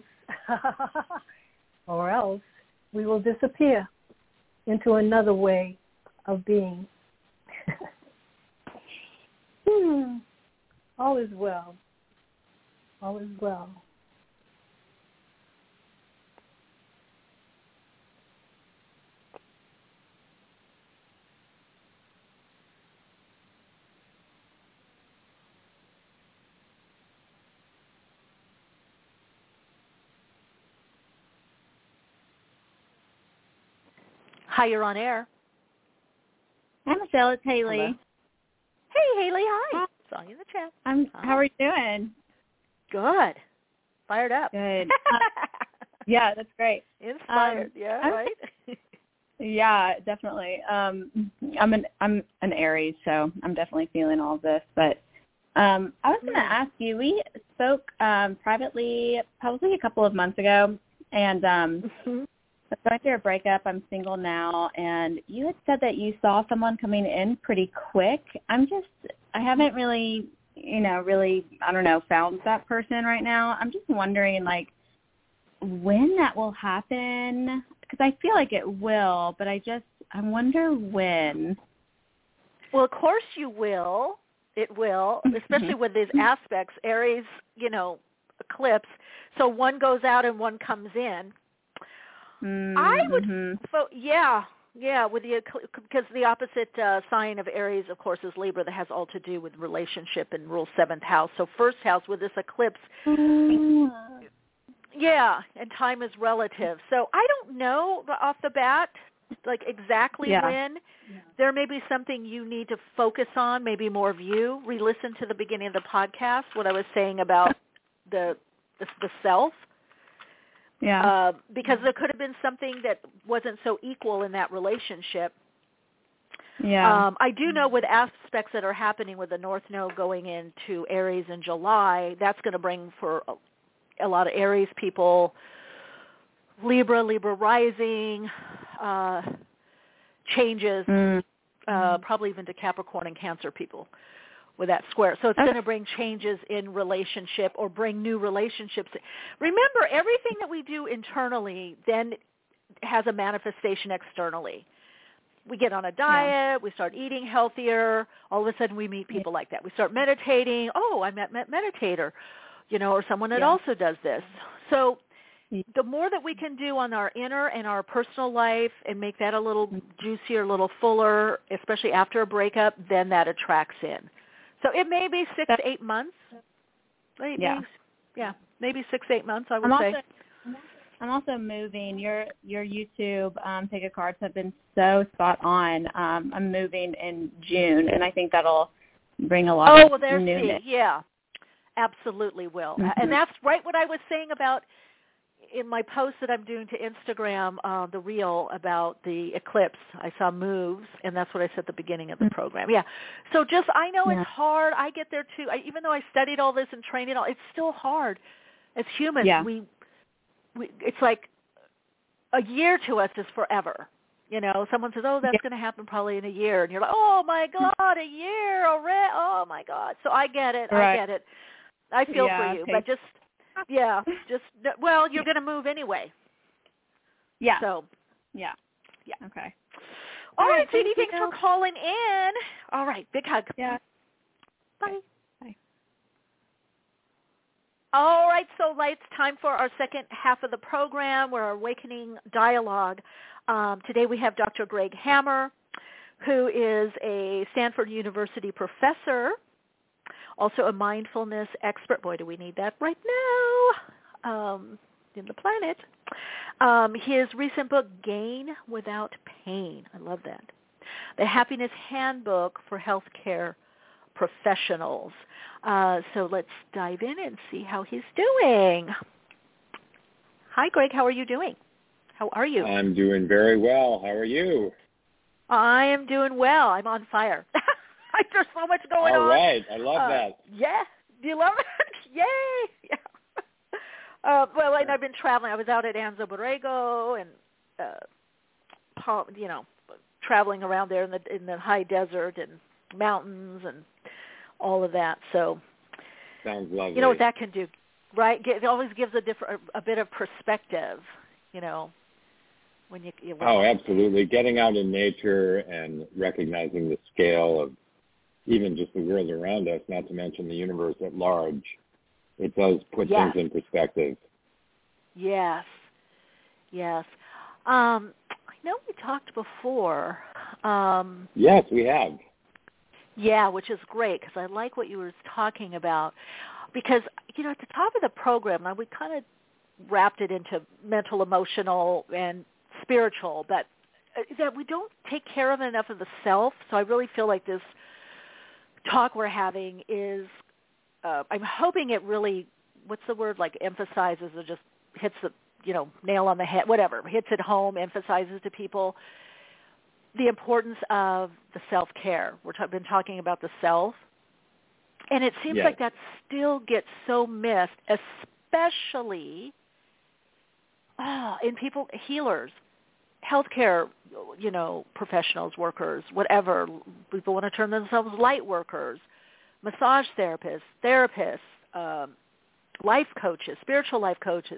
or else we will disappear into another way of being. hmm. All is well. All is well. Hi, you're on air. Hi, Michelle. It's Haley. Hello. Hey, Haley. Hi. hi. Saw you in the chat. I'm. Hi. How are you doing? Good. Fired up. Good. uh, yeah, that's great. Inspired. Um, yeah, I'm, right. yeah, definitely. Um, I'm an I'm an Aries, so I'm definitely feeling all of this. But um, I was going to ask you. We spoke um, privately probably a couple of months ago, and um, mm-hmm. I'm going through a breakup. I'm single now, and you had said that you saw someone coming in pretty quick. I'm just, I haven't really, you know, really, I don't know, found that person right now. I'm just wondering, like, when that will happen, because I feel like it will, but I just, I wonder when. Well, of course you will. It will, especially with these aspects, Aries, you know, eclipse. So one goes out and one comes in. Mm-hmm. I would, so, yeah, yeah, with the because the opposite uh, sign of Aries, of course, is Libra. That has all to do with relationship and rule seventh house. So first house with this eclipse, mm-hmm. yeah, and time is relative. So I don't know off the bat, like exactly yeah. when. Yeah. There may be something you need to focus on, maybe more of you. Re-listen to the beginning of the podcast, what I was saying about the the, the self. Yeah. Uh, because there could have been something that wasn't so equal in that relationship. Yeah. Um, I do know with aspects that are happening with the North Node going into Aries in July, that's going to bring for a, a lot of Aries people, Libra, Libra rising, uh, changes, mm. uh, probably even to Capricorn and Cancer people with that square. So it's okay. going to bring changes in relationship or bring new relationships. Remember, everything that we do internally then has a manifestation externally. We get on a diet, yeah. we start eating healthier, all of a sudden we meet people yeah. like that. We start meditating. Oh, I met met meditator, you know, or someone that yeah. also does this. So the more that we can do on our inner and our personal life and make that a little juicier, a little fuller, especially after a breakup, then that attracts in. So it may be six to eight months. Maybe, yeah. yeah, maybe six, eight months, I would I'm say. Also, I'm also moving. Your your YouTube um, ticket cards have been so spot on. Um, I'm moving in June, and I think that'll bring a lot oh, of well, there's newness. Steve. Yeah, absolutely will. Mm-hmm. And that's right what I was saying about in my post that I'm doing to Instagram, uh, the reel about the eclipse. I saw moves, and that's what I said at the beginning of the Mm-hmm. program. Yeah. So just, I know yeah. it's hard. I get there too. I, even though I studied all this and trained it all, it's still hard. As humans, yeah. we, we, it's like a year to us is forever. You know, someone says, oh, that's yeah. going to happen probably in a year. And you're like, oh, my God, a year already. Oh, my God. So I get it. Right. I get it. I feel yeah, for you. okay. But just, yeah, just, well, you're going to move anyway. Yeah. So, yeah. Yeah. Okay. All, All right, right, Judy, thank thanks you. for calling in. All right, big hug. Yeah. Bye. Bye. All right, so it's time for our second half of the program, our Awakening Dialogue. Um, today we have Doctor Greg Hammer, who is a Stanford University professor, also a mindfulness expert. Boy, do we need that right now um, in the planet. Um, his recent book, Gain Without Pain. I love that. The Happiness Handbook for Healthcare Professionals. Uh, so let's dive in and see how he's doing. Hi, Greg. How are you doing? How are you? I'm doing very well. How are you? I am doing well. I'm on fire. There's so much going All on. All right. I love uh, that. Yeah. Do you love it? Yay. Yeah. Uh, well, and I've been traveling. I was out at Anza Borrego and, uh, you know, traveling around there in the in the high desert and mountains and all of that. So, sounds lovely. You know what that can do, right? It always gives a different, a bit of perspective. You know, when you. you oh, absolutely! Getting out in nature and recognizing the scale of even just the world around us, not to mention the universe at large. It does put yes. things in perspective. Yes, yes. Um, I know we talked before. Um, yes, we have. Yeah, which is great because I like what you were talking about. Because, you know, at the top of the program, now we kind of wrapped it into mental, emotional, and spiritual, but that we don't take care of enough of the self. So I really feel like this talk we're having is, uh, I'm hoping it really, what's the word, like emphasizes or just hits the, you know, nail on the head, whatever, hits it home, emphasizes to people the importance of the self-care. We've t- been talking about the self. And it seems yes. like that still gets so missed, especially oh, in people, healers, healthcare, you know, professionals, workers, whatever. People want to term themselves light workers, massage therapists, therapists, um, life coaches, spiritual life coaches.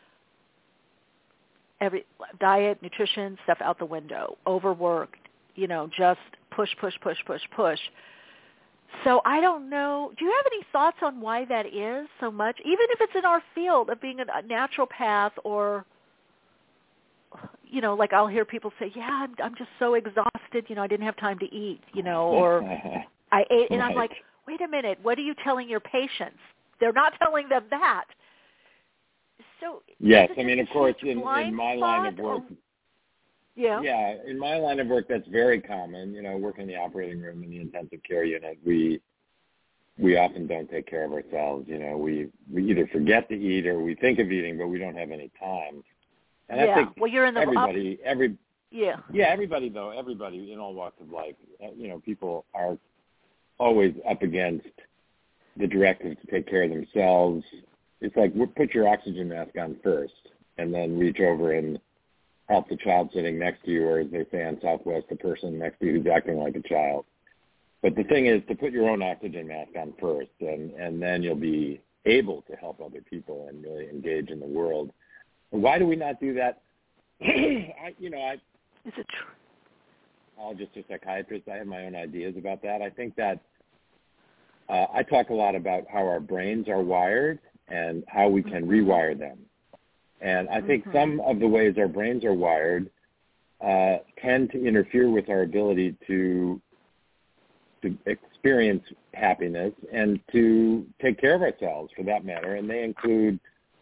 Every diet, nutrition, stuff out the window, overworked, you know, just push, push, push, push, push. So I don't know. Do you have any thoughts on why that is so much, even if it's in our field of being a naturopath or, you know, like I'll hear people say, yeah, I'm, I'm just so exhausted, you know, I didn't have time to eat, you know, or I ate, and I'm like, wait a minute, what are you telling your patients? They're not telling them that. So yes, I mean, of course, in, in my line of work, or, yeah, yeah, in my line of work, that's very common. You know, work in the operating room in the intensive care unit, we we often don't take care of ourselves. You know, we we either forget to eat or we think of eating, but we don't have any time. And yeah. I think well, you're in the everybody, up, every yeah, yeah, everybody though, everybody in all walks of life, you know, people are always up against the directive to take care of themselves. It's like put your oxygen mask on first and then reach over and help the child sitting next to you, or as they say on Southwest, the person next to you who's acting like a child. But the thing is to put your own oxygen mask on first, and, and then you'll be able to help other people and really engage in the world. Why do we not do that? I, you know, I, is it true? I'm just a psychiatrist. I have my own ideas about that. I think that uh, I talk a lot about how our brains are wired and how we can rewire them. And I think mm-hmm. some of the ways our brains are wired uh, tend to interfere with our ability to to experience happiness and to take care of ourselves, for that matter. And they include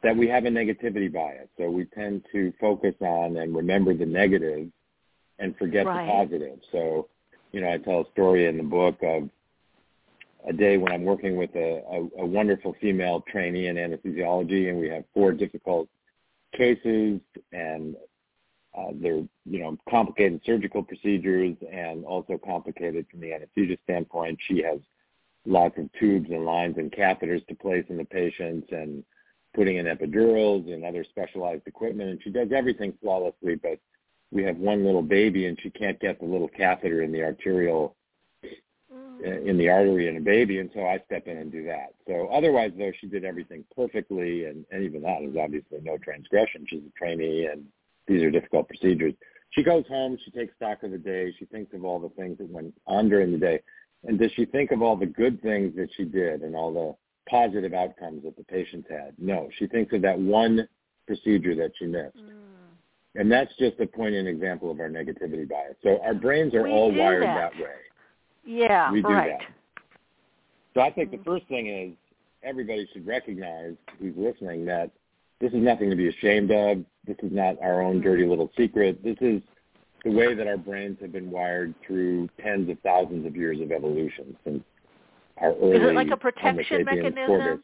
that we have a negativity bias. So we tend to focus on and remember the negative and forget right. the positive. So, you know, I tell a story in the book of a day when I'm working with a, a, a wonderful female trainee in anesthesiology, and we have four difficult cases, and uh, they're, you know, complicated surgical procedures and also complicated from the anesthesia standpoint. She has lots of tubes and lines and catheters to place in the patients and putting in epidurals and other specialized equipment, and she does everything flawlessly, but we have one little baby and she can't get the little catheter in the arterial, mm. in the artery in a baby, and so I step in and do that. So otherwise, though, she did everything perfectly, and, and even that is obviously no transgression. She's a trainee, and these are difficult procedures. She goes home, she takes stock of the day, she thinks of all the things that went on during the day, and does she think of all the good things that she did and all the positive outcomes that the patients had? No, she thinks of that one procedure that she missed. Mm. And that's just a poignant example of our negativity bias. So our brains are we all wired that. that way. Yeah, we do right. that. So I think mm. the first thing is everybody should recognize, who's listening, that this is nothing to be ashamed of. This is not our own dirty little secret. This is the way that our brains have been wired through tens of thousands of years of evolution since our early Is it like a protection mechanism? Quarters.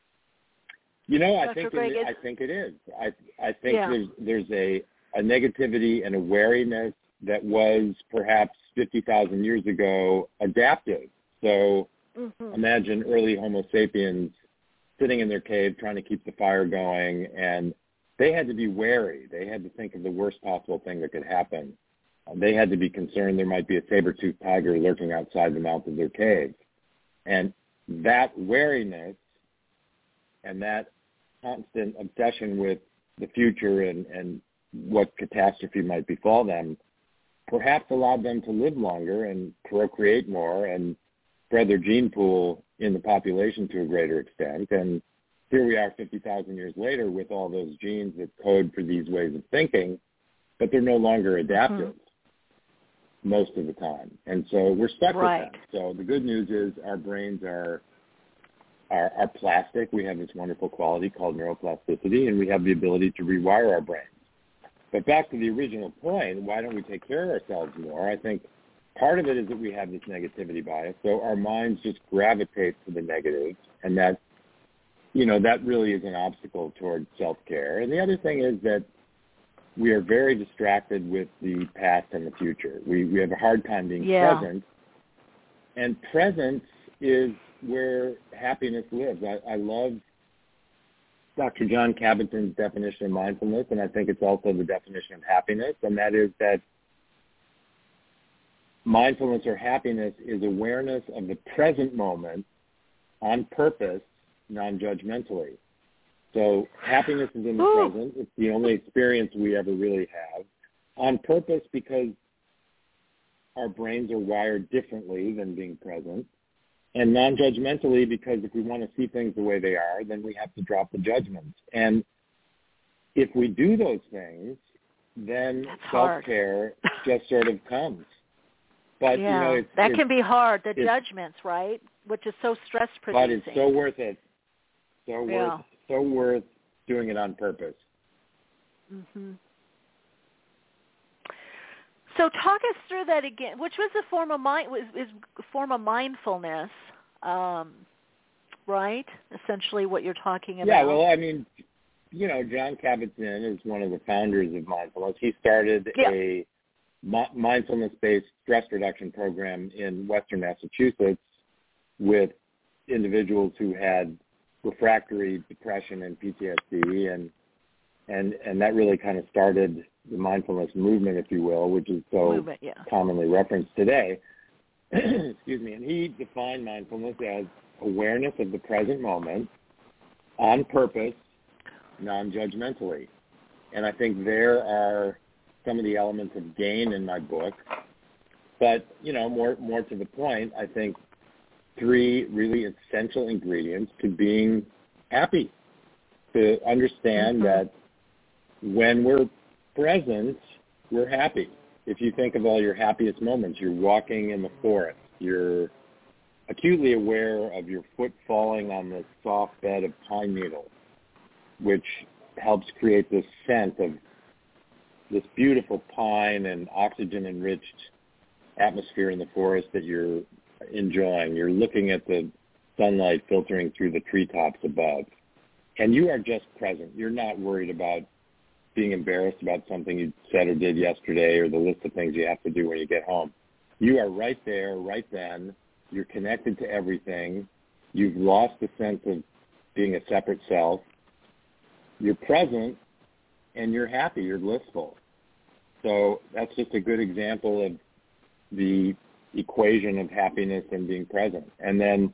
You know, I Doctor think Greg, it, I think it is. I I think yeah. there's there's a, a negativity and a wariness that was perhaps fifty thousand years ago adaptive. So mm-hmm. imagine early Homo sapiens sitting in their cave trying to keep the fire going, and they had to be wary. They had to think of the worst possible thing that could happen. Uh, they had to be concerned there might be a saber-toothed tiger lurking outside the mouth of their cave. And that wariness and that constant obsession with the future and, and what catastrophe might befall them perhaps allowed them to live longer and procreate more and spread their gene pool in the population to a greater extent. And here we are fifty thousand years later with all those genes that code for these ways of thinking, but they're no longer adaptive mm-hmm. most of the time. And so we're stuck right. with them. So the good news is our brains are Are, are plastic. We have this wonderful quality called neuroplasticity, and we have the ability to rewire our brains. But back to the original point, why don't we take care of ourselves more? I think part of it is that we have this negativity bias, so our minds just gravitate to the negative, and that, you know, that really is an obstacle towards self-care. And the other thing is that we are very distracted with the past and the future. We we have a hard time being yeah. present, and presence is where happiness lives. I, I love Doctor John Kabat-Zinn's definition of mindfulness, and I think it's also the definition of happiness, and that is that mindfulness or happiness is awareness of the present moment on purpose, non-judgmentally. So happiness is in the Ooh. present. It's the only experience we ever really have. On purpose, because our brains are wired differently than being present. And non-judgmentally, because if we want to see things the way they are, then we have to drop the judgments. And if we do those things, then That's self-care just sort of comes. But yeah, you know, it's, that it's, can be hard. The judgments, right? Which is so stress-producing. But it's so worth it. So yeah. worth, so worth doing it on purpose. Mm-hmm. So talk us through that again, which was a form of mind, was is a form of mindfulness, um, right? Essentially, what you're talking about. Yeah, well, I mean, you know, John Kabat-Zinn is one of the founders of mindfulness. He started yeah. a mi- mindfulness-based stress reduction program in Western Massachusetts with individuals who had refractory depression and P T S D, and and and that really kind of started the mindfulness movement, if you will, which is so movement, yeah. commonly referenced today. Excuse me. And he defined mindfulness as awareness of the present moment on purpose, non-judgmentally. And I think there are some of the elements of gain in my book. But, you know, more more to the point, I think three really essential ingredients to being happy, to understand mm-hmm. that when we're present, we're happy. If you think of all your happiest moments, you're walking in the forest, you're acutely aware of your foot falling on the soft bed of pine needles. which helps create this scent of this beautiful pine and oxygen-enriched atmosphere in the forest that you're enjoying. You're looking at the sunlight filtering through the treetops above, and you are just present. You're not worried about being embarrassed about something you said or did yesterday or the list of things you have to do when you get home. You are right there, right then. You're connected to everything. You've lost the sense of being a separate self. You're present, and you're happy. You're blissful. So that's just a good example of the equation of happiness and being present. And then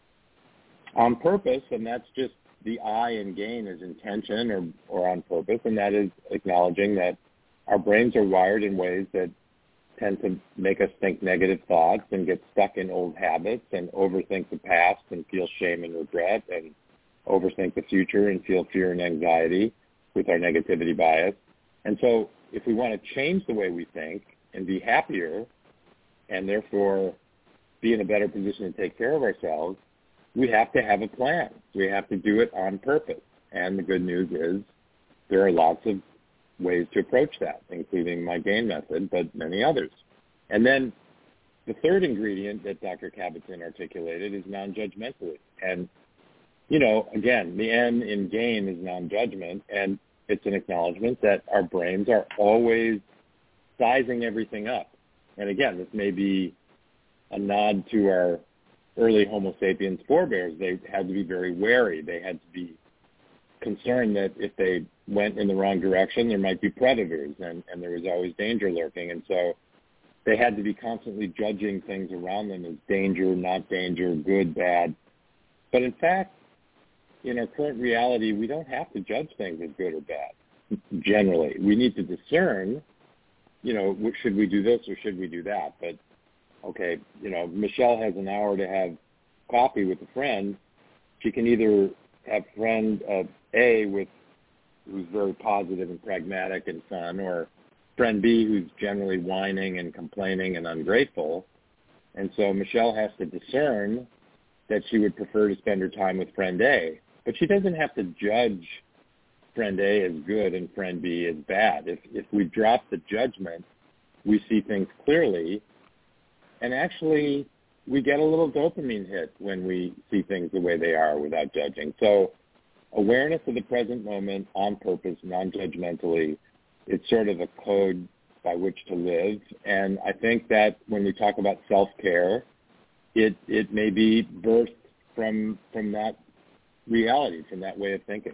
on purpose, and that's just the I in gain is intention or, or on purpose, and that is acknowledging that our brains are wired in ways that tend to make us think negative thoughts and get stuck in old habits and overthink the past and feel shame and regret and overthink the future and feel fear and anxiety with our negativity bias. And so if we want to change the way we think and be happier and therefore be in a better position to take care of ourselves, we have to have a plan. We have to do it on purpose. And the good news is there are lots of ways to approach that, including my GAIN method, but many others. And then the third ingredient that Doctor Kabat-Zinn articulated is non-judgmentally. And, you know, again, the N in GAIN is non-judgment, and it's an acknowledgement that our brains are always sizing everything up. And again, this may be a nod to our early Homo sapiens forebears. They had to be very wary. They had to be concerned that if they went in the wrong direction, there might be predators, and, and there was always danger lurking. And so they had to be constantly judging things around them as danger, not danger, good, bad. But in fact, in our current reality, we don't have to judge things as good or bad, generally. We need to discern, you know, should we do this or should we do that? But, okay, you know, Michelle has an hour to have coffee with a friend. She can either have friend uh, A with who's very positive and pragmatic and fun, or friend B who's generally whining and complaining and ungrateful. And so Michelle has to discern that she would prefer to spend her time with friend A. But she doesn't have to judge friend A as good and friend B as bad. If if we drop the judgment, we see things clearly, and actually we get a little dopamine hit when we see things the way they are without judging. So awareness of the present moment on purpose, non-judgmentally, it's sort of a code by which to live. And I think that when we talk about self-care, it it may be birthed from from that reality, from that way of thinking.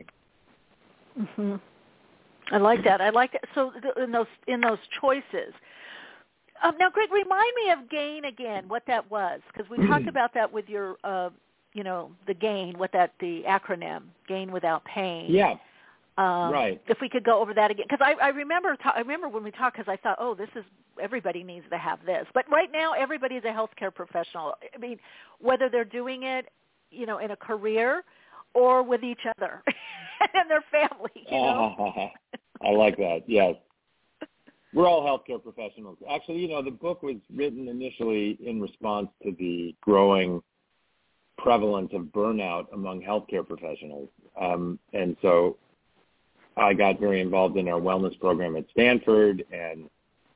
Mm-hmm. I like that. I like that. So in those in those choices. Um, now, Greg, remind me of GAIN again, what that was, because we talked about that with your, uh, you know, the GAIN, what that the acronym, GAIN without pain. Yeah. Um, right. If we could go over that again, because I, I remember ta- I remember when we talked, because I thought, oh, this is everybody needs to have this. But right now, everybody is a healthcare professional. I mean, whether they're doing it, you know, in a career or with each other and their family. You know? I like that. Yes. We're all healthcare professionals. Actually, you know, the book was written initially in response to the growing prevalence of burnout among healthcare professionals. Um, and so I got very involved in our wellness program at Stanford, and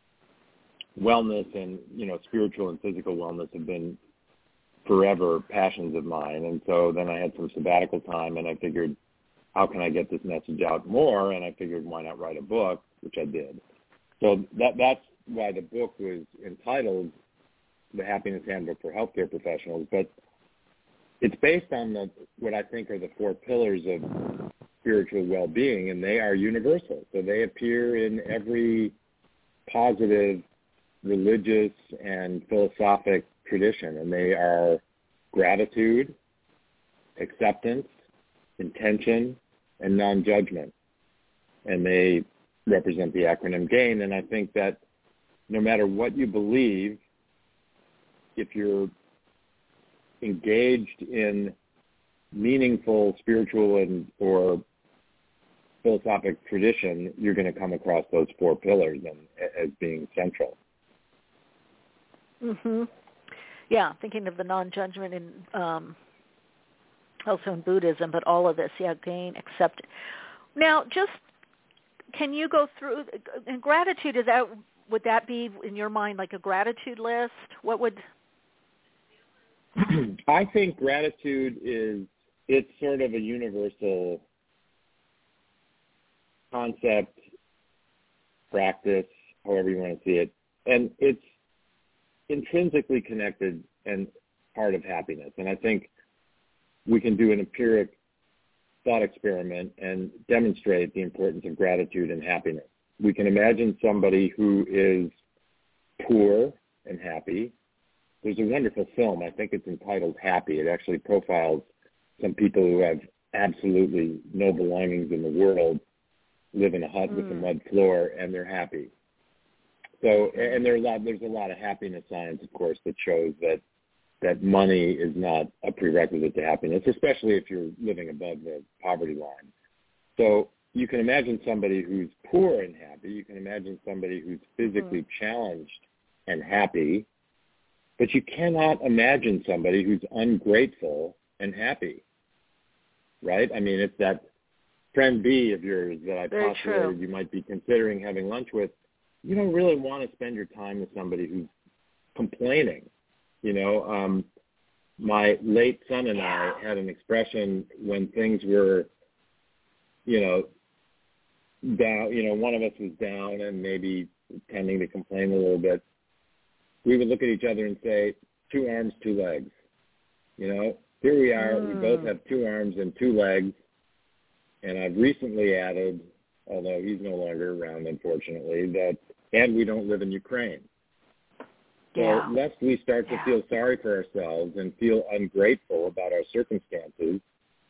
wellness and, you know, spiritual and physical wellness have been forever passions of mine. And so then I had some sabbatical time, and I figured, how can I get this message out more? And I figured, why not write a book, which I did. So that that's why the book was entitled The Happiness Handbook for Healthcare Professionals. But it's based on the, what I think are the four pillars of spiritual well-being, and they are universal. So they appear in every positive religious and philosophic tradition, and they are gratitude, acceptance, intention, and non-judgment. And they represent the acronym GAIN. And I think that no matter what you believe, if you're engaged in meaningful spiritual and or philosophic tradition, you're going to come across those four pillars and, as being central. Mhm. Yeah, thinking of the non-judgment and um, also in Buddhism, but all of this, yeah, gain, accept. Now, just can you go through, and gratitude, is that, would that be in your mind like a gratitude list? What would? I think gratitude is, it's sort of a universal concept, practice, however you want to see it. And it's intrinsically connected and part of happiness. And I think we can do an empiric thought experiment and demonstrate the importance of gratitude and happiness. We can imagine somebody who is poor and happy. There's a wonderful film, I think it's entitled Happy. It actually profiles some people who have absolutely no belongings in the world, live in a hut mm. with a mud floor, and they're happy. So, and there are a lot, there's a lot of happiness science, of course, that shows that that money is not a prerequisite to happiness, especially if you're living above the poverty line. So you can imagine somebody who's poor and happy. You can imagine somebody who's physically mm-hmm. challenged and happy. But you cannot imagine somebody who's ungrateful and happy, right? I mean, it's that friend B of yours that I Very postulated true. You might be considering having lunch with. You don't really want to spend your time with somebody who's complaining. You know, um, my late son and I had an expression when things were, you know, down, you know, one of us was down and maybe tending to complain a little bit. We would look at each other and say, two arms, two legs. You know, here we are. Mm. We both have two arms and two legs. And I've recently added, although he's no longer around, unfortunately, that, and we don't live in Ukraine. So yeah. lest we start to yeah. feel sorry for ourselves and feel ungrateful about our circumstances,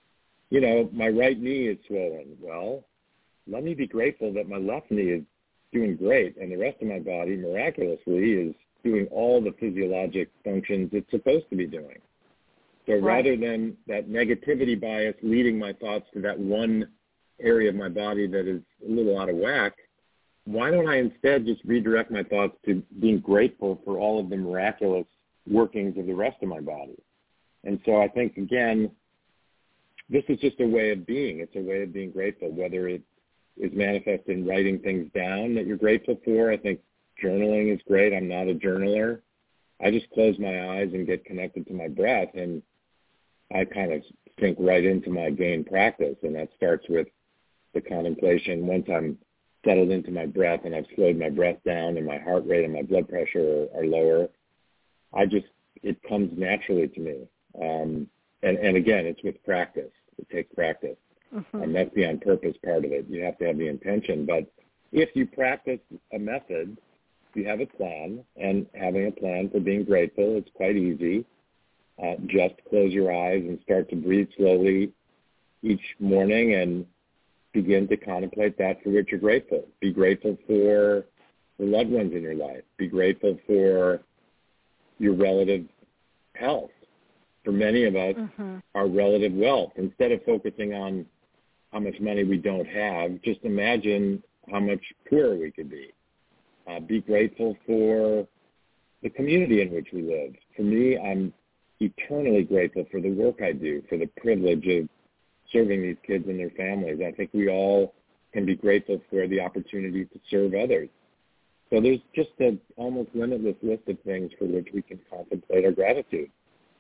you know, my right knee is swollen. Well, let me be grateful that my left knee is doing great and the rest of my body miraculously is doing all the physiologic functions it's supposed to be doing. So right. rather than that negativity bias leading my thoughts to that one area of my body that is a little out of whack, why don't I instead just redirect my thoughts to being grateful for all of the miraculous workings of the rest of my body? And so I think, again, this is just a way of being. It's a way of being grateful, whether it is manifest in writing things down that you're grateful for. I think journaling is great. I'm not a journaler. I just close my eyes and get connected to my breath, and I kind of sink right into my gain practice, and that starts with the contemplation. Once I'm settled into my breath and I've slowed my breath down and my heart rate and my blood pressure are, are lower, I just, it comes naturally to me. Um, and, and again, it's with practice. It takes practice. Mm-hmm. And that's the on purpose part of it. You have to have the intention. But if you practice a method, you have a plan, and having a plan for being grateful, it's quite easy. Uh, just close your eyes and start to breathe slowly each morning and begin to contemplate that for which you're grateful. Be grateful for the loved ones in your life. Be grateful for your relative health. For many of us, mm-hmm. our relative wealth. Instead of focusing on how much money we don't have, just imagine how much poorer we could be. Uh, be grateful for the community in which we live. For me, I'm eternally grateful for the work I do, for the privilege of serving these kids and their families. I think we all can be grateful for the opportunity to serve others. So there's just an almost limitless list of things for which we can contemplate our gratitude.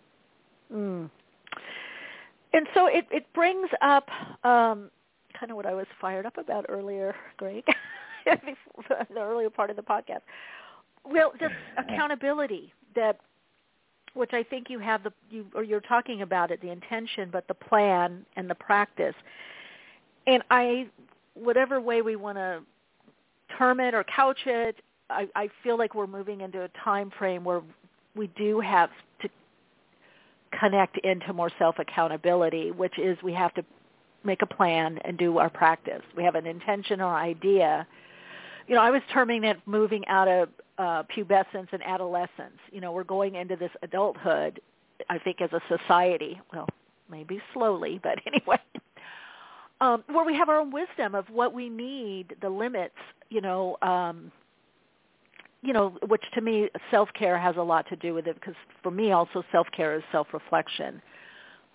Mm. And so it, it brings up um, kind of what I was fired up about earlier, Greg, before, the earlier part of the podcast. Well, just accountability, that, which I think you have the you or you're talking about it, the intention, but the plan and the practice. And I, whatever way we want to term it or couch it, I, I feel like we're moving into a time frame where we do have to connect into more self-accountability, which is we have to make a plan and do our practice. We have an intention or idea. You know, I was terming it moving out of uh, pubescence and adolescence. You know, we're going into this adulthood, I think, as a society. Well, maybe slowly, but anyway, um, where we have our own wisdom of what we need, the limits, you know, um, you know, which to me, self-care has a lot to do with it, because for me also self-care is self-reflection.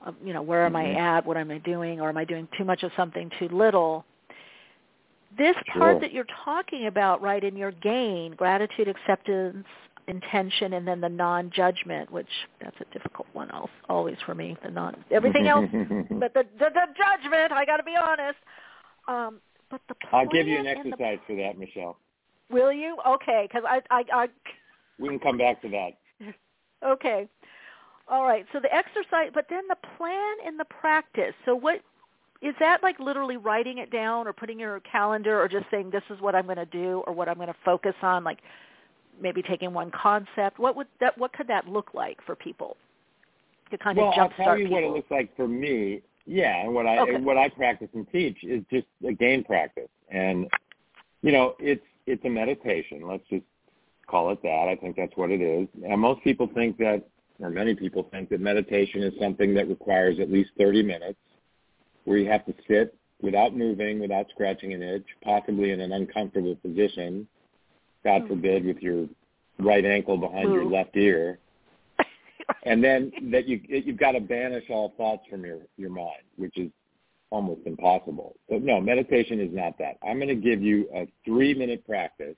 um, you know, where am mm-hmm. I at? What am I doing? Or am I doing too much of something too little? This part sure. that you're talking about, right, in your gain, gratitude, acceptance, intention, and then the non-judgment, which that's a difficult one always for me, the non, everything else, but the, the, the judgment, I got to be honest. Um, but the I'll give you an exercise the, for that, Michelle. Will you? Okay, because I, I, I... We can come back to that. Okay. All right, so the exercise, but then the plan and the practice. So what, is that like literally writing it down or putting in your calendar or just saying this is what I'm going to do or what I'm going to focus on, like maybe taking one concept? What would that, what could that look like for people to kind well, of jumpstart people? Well, I'll tell you what it looks like for me. Yeah, and what I okay. what I practice and teach is just a gain practice. And, you know, it's it's a meditation. Let's just call it that. I think that's what it is. And most people think that, or many people think that meditation is something that requires at least thirty minutes, where you have to sit without moving, without scratching an itch, possibly in an uncomfortable position, God forbid, with your right ankle behind Ooh. your left ear. And then that you, you've got to banish all thoughts from your, your mind, which is almost impossible. But no, meditation is not that. I'm going to give you a three-minute practice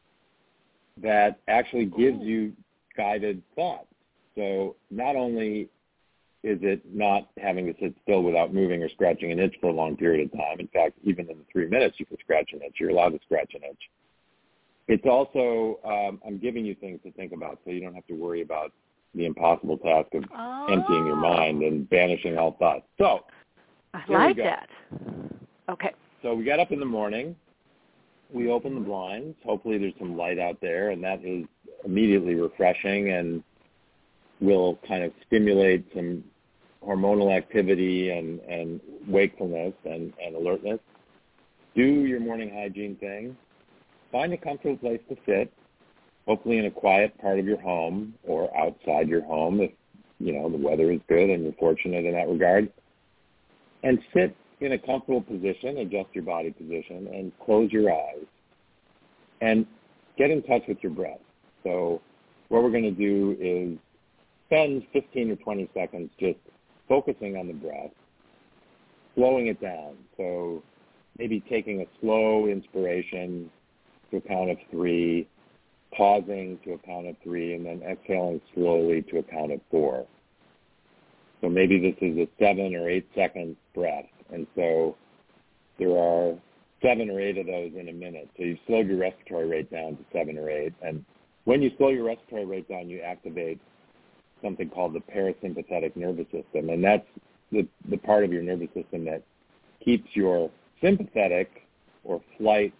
that actually gives Ooh. you guided thoughts. So not only is it not having to sit still without moving or scratching an itch for a long period of time. In fact, even in the three minutes you can scratch an itch. You're allowed to scratch an itch. It's also, um, I'm giving you things to think about so you don't have to worry about the impossible task of oh. emptying your mind and banishing all thoughts. So, I like that. Okay. So we got up in the morning. We opened the blinds. Hopefully there's some light out there, and that is immediately refreshing and will kind of stimulate some hormonal activity and, and wakefulness and, and alertness. Do your morning hygiene thing. Find a comfortable place to sit, hopefully in a quiet part of your home or outside your home if, you know, the weather is good and you're fortunate in that regard. And sit in a comfortable position, adjust your body position, and close your eyes. And get in touch with your breath. So what we're going to do is spend fifteen or twenty seconds just focusing on the breath, slowing it down. So maybe taking a slow inspiration to a count of three, pausing to a count of three, and then exhaling slowly to a count of four. So maybe this is a seven or eight second breath. And so there are seven or eight of those in a minute. So you've slowed your respiratory rate down to seven or eight. And when you slow your respiratory rate down, you activate something called the parasympathetic nervous system. And that's the, the part of your nervous system that keeps your sympathetic or flight,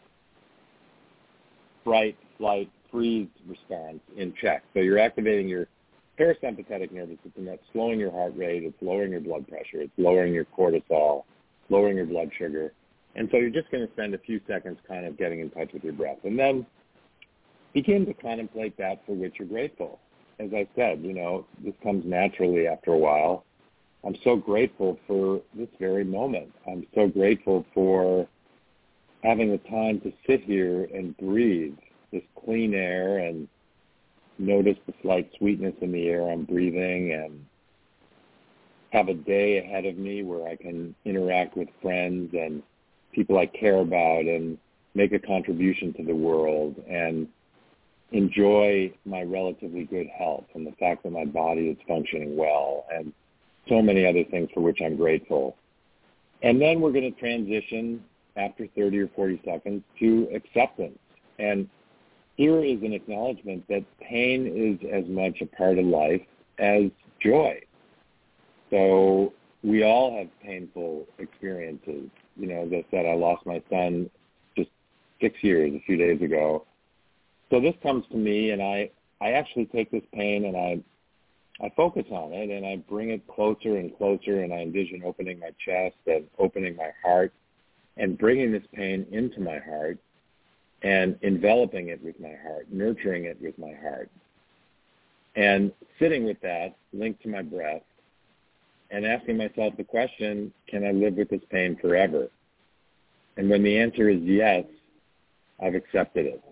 fright, flight, freeze response in check. So you're activating your parasympathetic nervous system. That's slowing your heart rate. It's lowering your blood pressure. It's lowering your cortisol, lowering your blood sugar. And so you're just going to spend a few seconds kind of getting in touch with your breath. And then begin to contemplate that for which you're grateful. As I said, you know, this comes naturally after a while. I'm so grateful for this very moment. I'm so grateful for having the time to sit here and breathe this clean air and notice the slight sweetness in the air I'm breathing and have a day ahead of me where I can interact with friends and people I care about and make a contribution to the world and enjoy my relatively good health and the fact that my body is functioning well and so many other things for which I'm grateful. And then we're going to transition after thirty or forty seconds to acceptance. And here is an acknowledgement that pain is as much a part of life as joy. So we all have painful experiences. You know, as I said, I lost my son just six years a few days ago. So this comes to me, and I, I actually take this pain and I I focus on it, and I bring it closer and closer, and I envision opening my chest and opening my heart and bringing this pain into my heart and enveloping it with my heart, nurturing it with my heart, and sitting with that linked to my breath and asking myself the question, can I live with this pain forever? And when the answer is yes, I've accepted it.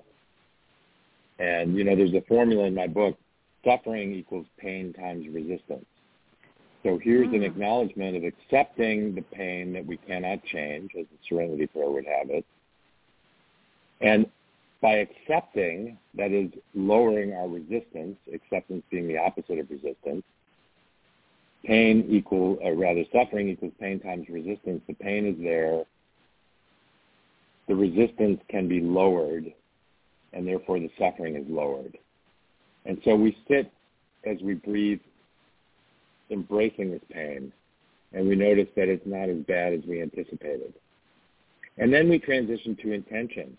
And, you know, there's a formula in my book, suffering equals pain times resistance. So here's Mm. an acknowledgement of accepting the pain that we cannot change, as the Serenity Prayer would have it. And by accepting, that is lowering our resistance, acceptance being the opposite of resistance, pain equal, or rather suffering equals pain times resistance. The pain is there. The resistance can be lowered, and therefore the suffering is lowered. And so we sit as we breathe, embracing this pain, and we notice that it's not as bad as we anticipated. And then we transition to intention.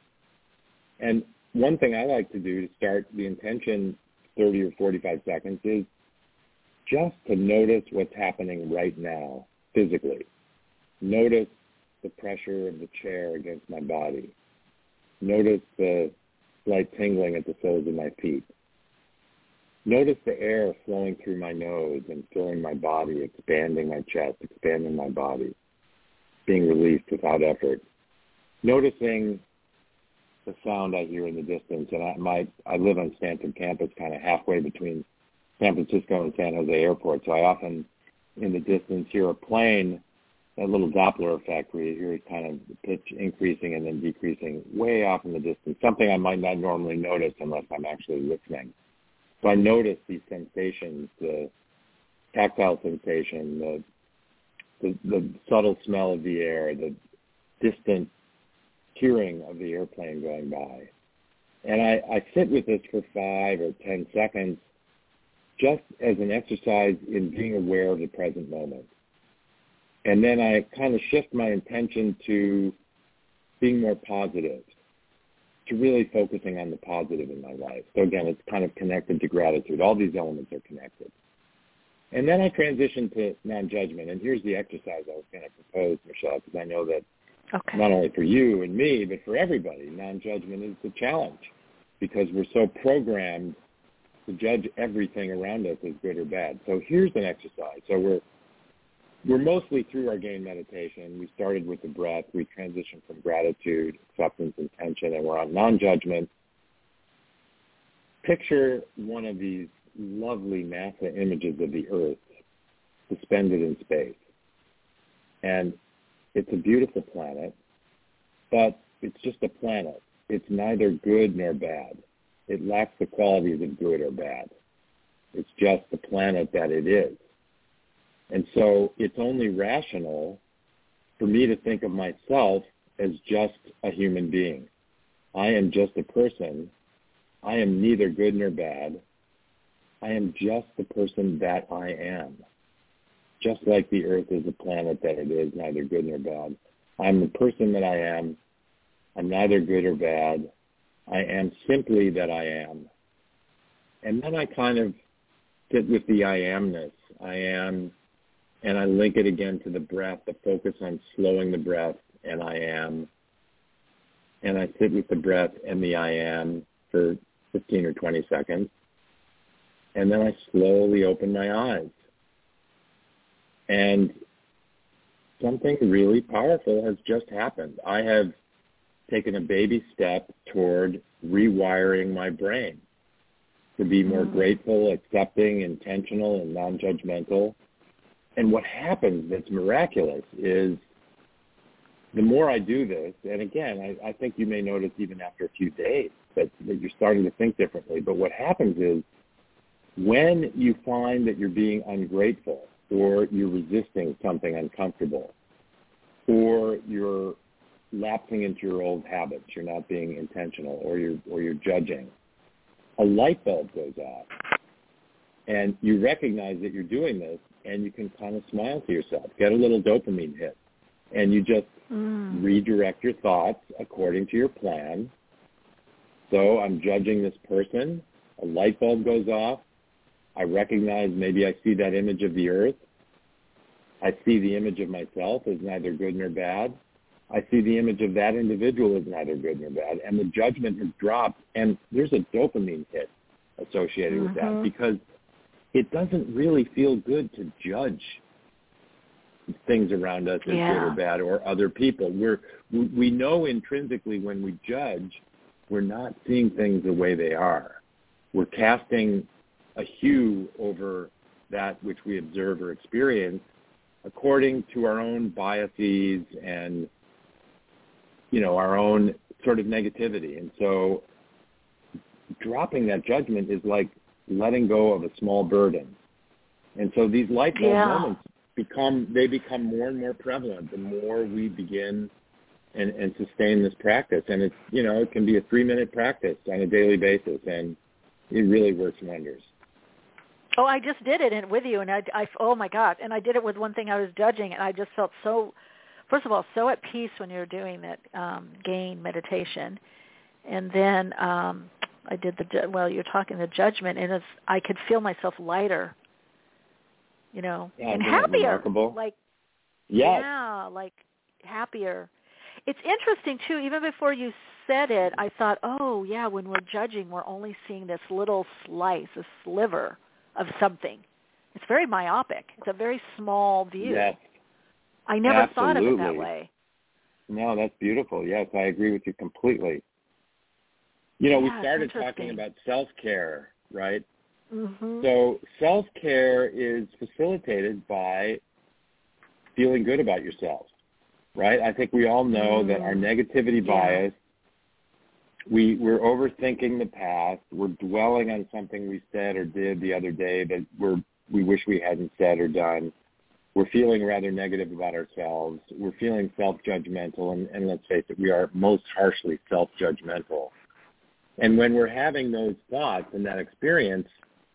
And one thing I like to do to start the intention thirty or forty-five seconds is just to notice what's happening right now physically. Notice the pressure of the chair against my body. Notice the slight tingling at the soles of my feet. Notice the air flowing through my nose and filling my body, expanding my chest, expanding my body, being released without effort. Noticing the sound I hear in the distance. And I, my, I live on Stanford campus, kind of halfway between San Francisco and San Jose Airport, so I often, in the distance, hear a plane, that little Doppler effect where you hear kind of the pitch increasing and then decreasing way off in the distance, something I might not normally notice unless I'm actually listening. So I notice these sensations, the tactile sensation, the, the, the subtle smell of the air, the distant hearing of the airplane going by. And I, I sit with this for five or ten seconds just as an exercise in being aware of the present moment. And then I kind of shift my intention to being more positive, to really focusing on the positive in my life. So again, it's kind of connected to gratitude. All these elements are connected. And then I transition to non-judgment. And here's the exercise I was going to propose, Michelle, because I know that okay. not only for you and me, but for everybody, non-judgment is the challenge because we're so programmed to judge everything around us as good or bad. So here's an exercise. So we're we're mostly through our gain meditation. We started with the breath. We transitioned from gratitude, acceptance, intention, and we're on non-judgment. Picture one of these lovely NASA images of the Earth suspended in space. And it's a beautiful planet, but it's just a planet. It's neither good nor bad. It lacks the qualities of good or bad. It's just the planet that it is. And so it's only rational for me to think of myself as just a human being. I am just a person. I am neither good nor bad. I am just the person that I am. Just like the Earth is a planet that it is, neither good nor bad. I'm the person that I am. I'm neither good or bad. I am simply that I am. And then I kind of sit with the I amness. I am, and I link it again to the breath, the focus on slowing the breath, and I am. And I sit with the breath and the I am for fifteen or twenty seconds. And then I slowly open my eyes. And something really powerful has just happened. I have taken a baby step toward rewiring my brain to be more mm-hmm. grateful, accepting, intentional, and non-judgmental. And what happens that's miraculous is the more I do this, and again, I, I think you may notice even after a few days that, that you're starting to think differently, but what happens is when you find that you're being ungrateful or you're resisting something uncomfortable or you're lapsing into your old habits, you're not being intentional, or you're, or you're judging, a light bulb goes off. And you recognize that you're doing this, and you can kind of smile to yourself, get a little dopamine hit, and you just mm. redirect your thoughts according to your plan. So I'm judging this person. A light bulb goes off. I recognize maybe I see that image of the Earth. I see the image of myself as neither good nor bad. I see the image of that individual as neither good nor bad, and the judgment has dropped, and there's a dopamine hit associated mm-hmm. with that because it doesn't really feel good to judge things around us as yeah. good or bad or other people. We're, we know intrinsically when we judge, we're not seeing things the way they are. We're casting a hue over that which we observe or experience according to our own biases and, you know, our own sort of negativity. And so dropping that judgment is like letting go of a small burden. And so these light bulb Yeah. moments become, they become more and more prevalent the more we begin and, and sustain this practice. And it's, you know, it can be a three-minute practice on a daily basis, and it really works wonders. Oh, I just did it and with you, and I, I, oh my God, and I did it with one thing I was judging, and I just felt so, first of all, so at peace when you're doing that um, gain meditation, and then um, I did the, well, you're talking the judgment, and it's, I could feel myself lighter, you know, Yeah, and isn't that happier, remarkable? like, Yes. yeah, like happier. It's interesting too. Even before you said it, I thought, oh yeah, when we're judging, we're only seeing this little slice, a sliver of something. It's very myopic. It's a very small view. Yes. I never Absolutely. thought of it that way. No, that's beautiful. Yes, I agree with you completely. You know, Yeah, we it's started interesting. talking about self-care, right? Mm-hmm. So self-care is facilitated by feeling good about yourself, right? I think we all know mm. that our negativity bias, yeah. we, we're overthinking the past. We're dwelling on something we said or did the other day that we're, we wish we hadn't said or done. We're feeling rather negative about ourselves. We're feeling self-judgmental, and, and let's face it, we are most harshly self-judgmental. And when we're having those thoughts and that experience,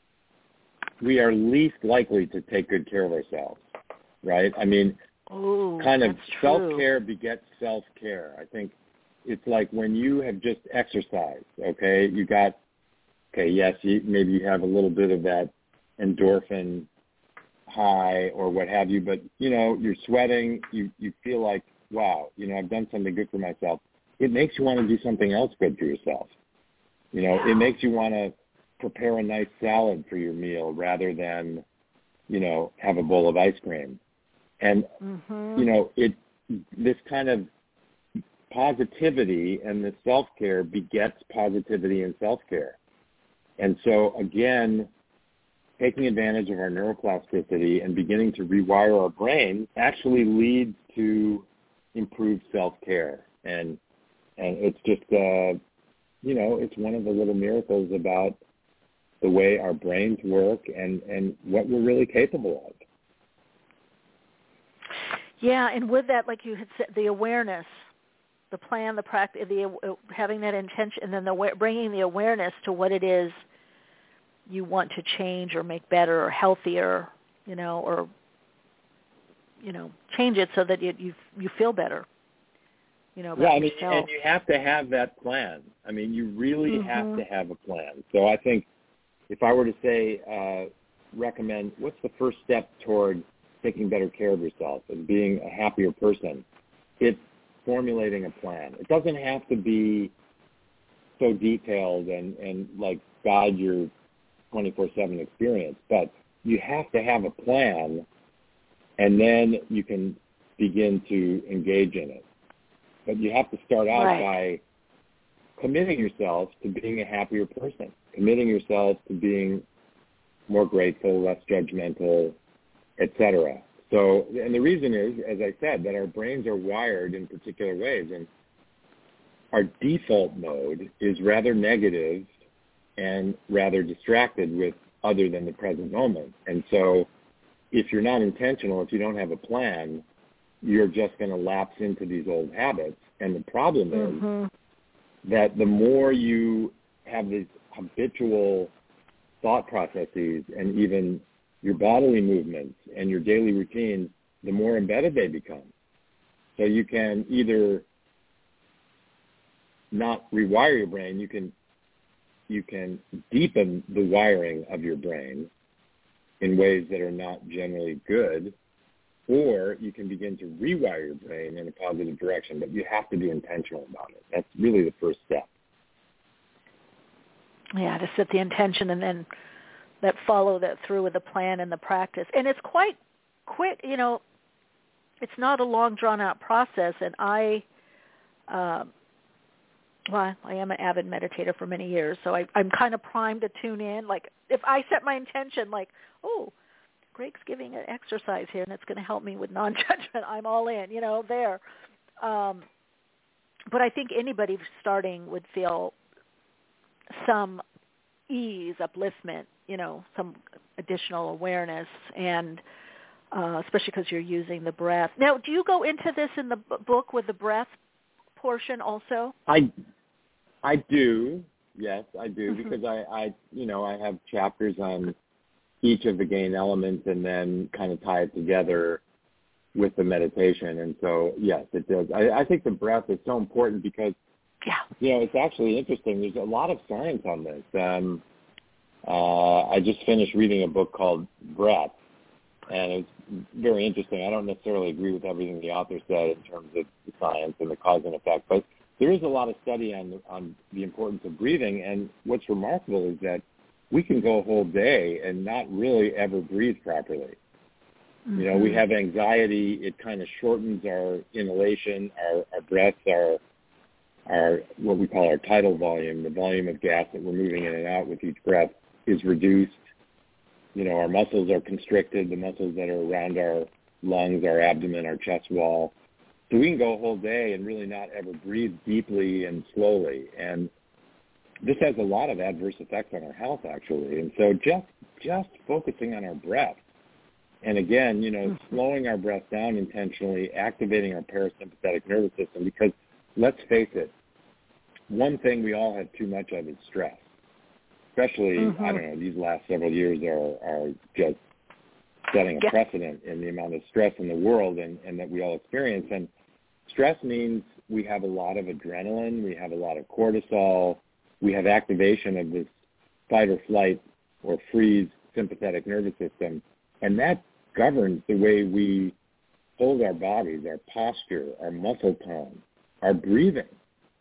we are least likely to take good care of ourselves, right? I mean, Ooh, kind of that's self-care true. begets self-care. I think it's like when you have just exercised, okay? You got, okay, yes, you, maybe you have a little bit of that endorphin high or what have you, but, you know, you're sweating, you, you feel like, wow, you know, I've done something good for myself. It makes you want to do something else good for yourself. You know, Yeah. It makes you want to prepare a nice salad for your meal rather than, you know, have a bowl of ice cream. And, mm-hmm. you know, it this kind of positivity and the self-care begets positivity and self-care. And so, again, taking advantage of our neuroplasticity and beginning to rewire our brain actually leads to improved self-care. And and it's just, uh, you know, it's one of the little miracles about the way our brains work and, and what we're really capable of. Yeah, and with that, like you had said, the awareness, the plan, the practice, the uh, having that intention, and then the bringing the awareness to what it is you want to change or make better or healthier, you know, or you know, change it so that you you, you feel better. You know, about yeah, I mean, yourself. and you have to have that plan. I mean, you really mm-hmm. have to have a plan. So I think if I were to say, uh, recommend, what's the first step toward taking better care of yourself and being a happier person? It's formulating a plan. It doesn't have to be so detailed and, and like guide your twenty-four seven experience, but you have to have a plan, and then you can begin to engage in it. But you have to start out right. by committing yourself to being a happier person, committing yourself to being more grateful, less judgmental, et cetera. So, and the reason is, as I said, that our brains are wired in particular ways, and our default mode is rather negative and rather distracted with other than the present moment. And so if you're not intentional, if you don't have a plan, you're just going to lapse into these old habits. And the problem is mm-hmm. that the more you have these habitual thought processes and even your bodily movements and your daily routine, the more embedded they become. So you can either not rewire your brain, you can you can deepen the wiring of your brain in ways that are not generally good, or you can begin to rewire your brain in a positive direction, but you have to be intentional about it. That's really the first step. Yeah, to set the intention and then that follow that through with the plan and the practice. And it's quite quick, you know, it's not a long, drawn-out process, and I, uh, well, I am an avid meditator for many years, so I, I'm kind of primed to tune in. Like, if I set my intention, like, oh, Greg's giving an exercise here, and it's going to help me with non-judgment. I'm all in, you know, there. Um, but I think anybody starting would feel some ease, upliftment, you know, some additional awareness, and uh, especially because you're using the breath. Now, do you go into this in the b- book with the breath portion also? I, I do. Yes, I do, Mm-hmm. because I, I, you know, I have chapters on each of the gain elements and then kind of tie it together with the meditation. And so, yes, it does. I, I think the breath is so important because, yeah. you know, it's actually interesting. There's a lot of science on this. Um, uh, I just finished reading a book called Breath, and it's very interesting. I don't necessarily agree with everything the author said in terms of the science and the cause and effect, but there is a lot of study on, on the importance of breathing. And what's remarkable is that we can go a whole day and not really ever breathe properly. Mm-hmm. You know, we have anxiety. It kind of shortens our inhalation. Our, our breaths are, are what we call our tidal volume. The volume of gas that we're moving in and out with each breath is reduced. You know, our muscles are constricted, the muscles that are around our lungs, our abdomen, our chest wall. So we can go a whole day and really not ever breathe deeply and slowly. And this has a lot of adverse effects on our health, actually. And so just just focusing on our breath, and again, you know, slowing our breath down intentionally, activating our parasympathetic nervous system, because let's face it, one thing we all have too much of is stress. Especially, mm-hmm. I don't know, these last several years are, are just setting a yeah. precedent in the amount of stress in the world and, and that we all experience. And stress means we have a lot of adrenaline, we have a lot of cortisol, we have activation of this fight or flight or freeze sympathetic nervous system, and that governs the way we hold our bodies, our posture, our muscle tone, our breathing.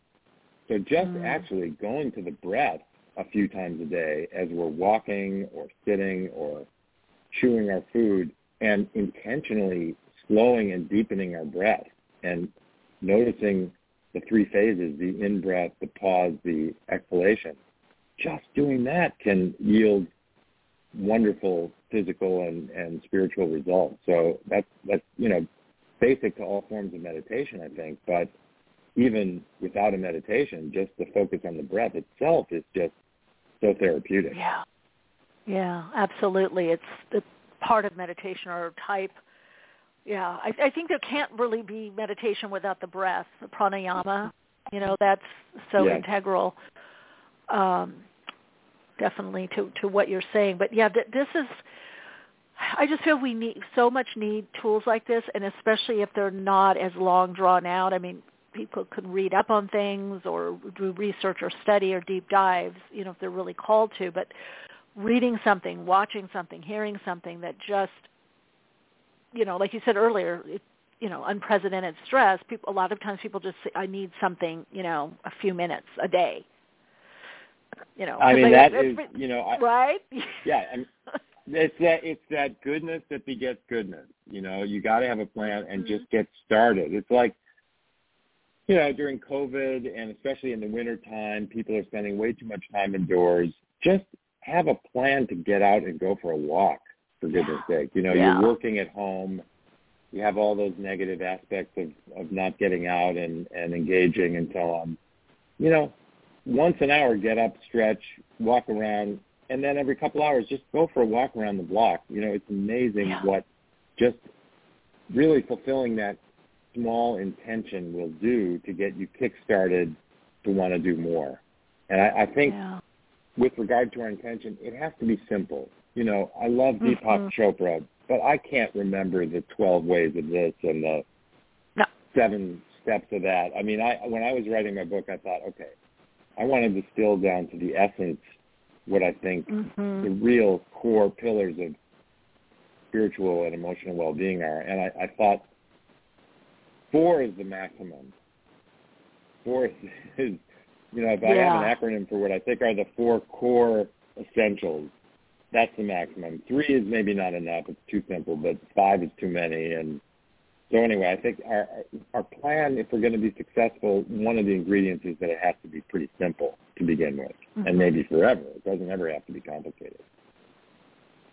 So just mm. actually going to the breath a few times a day as we're walking or sitting or chewing our food, and intentionally slowing and deepening our breath and noticing the three phases, the in-breath, the pause, the exhalation. Just doing that can yield wonderful physical and, and spiritual results. So that's, that's, you know, basic to all forms of meditation, I think. But even without a meditation, just the focus on the breath itself is just so therapeutic. Yeah. Yeah, absolutely. It's the part of meditation or type. Yeah, I, I think there can't really be meditation without the breath, the pranayama. You know, that's so yeah. integral, um, definitely to, to what you're saying. But yeah, th- this is, I just feel we need so much need tools like this, and especially if they're not as long drawn out. I mean, people could read up on things or do research or study or deep dives, you know, if they're really called to. But reading something, watching something, hearing something that just, you know, like you said earlier, it, you know, unprecedented stress, people, a lot of times people just say, I need something, you know, a few minutes a day. You know, I mean, they, that is, you know, I, right? Yeah. I mean, it's that, it's that goodness that begets goodness. You know, you got to have a plan and mm-hmm. just get started. It's like, you know, during COVID and especially in the wintertime, people are spending way too much time indoors. Just have a plan to get out and go for a walk, for goodness sake. You know, yeah. you're working at home. You have all those negative aspects of, of not getting out and, and engaging and so on. You know, once an hour, get up, stretch, walk around, and then every couple hours, just go for a walk around the block. You know, it's amazing yeah. what just really fulfilling that small intention will do to get you kick-started to want to do more. And I, I think yeah. with regard to our intention, it has to be simple. You know, I love Deepak mm-hmm. Chopra, but I can't remember the twelve ways of this and the no. seven steps of that. I mean, I when I was writing my book, I thought, okay, I want to distill down to the essence what I think mm-hmm. the real core pillars of spiritual and emotional well-being are. And I, I thought four is the maximum. Four is, is you know, if I yeah. have an acronym for what I think are the four core essentials, that's the maximum. Three is maybe not enough. It's too simple, but five is too many. And so anyway, I think our our plan, if we're going to be successful, one of the ingredients is that it has to be pretty simple to begin with, mm-hmm. and maybe forever. It doesn't ever have to be complicated.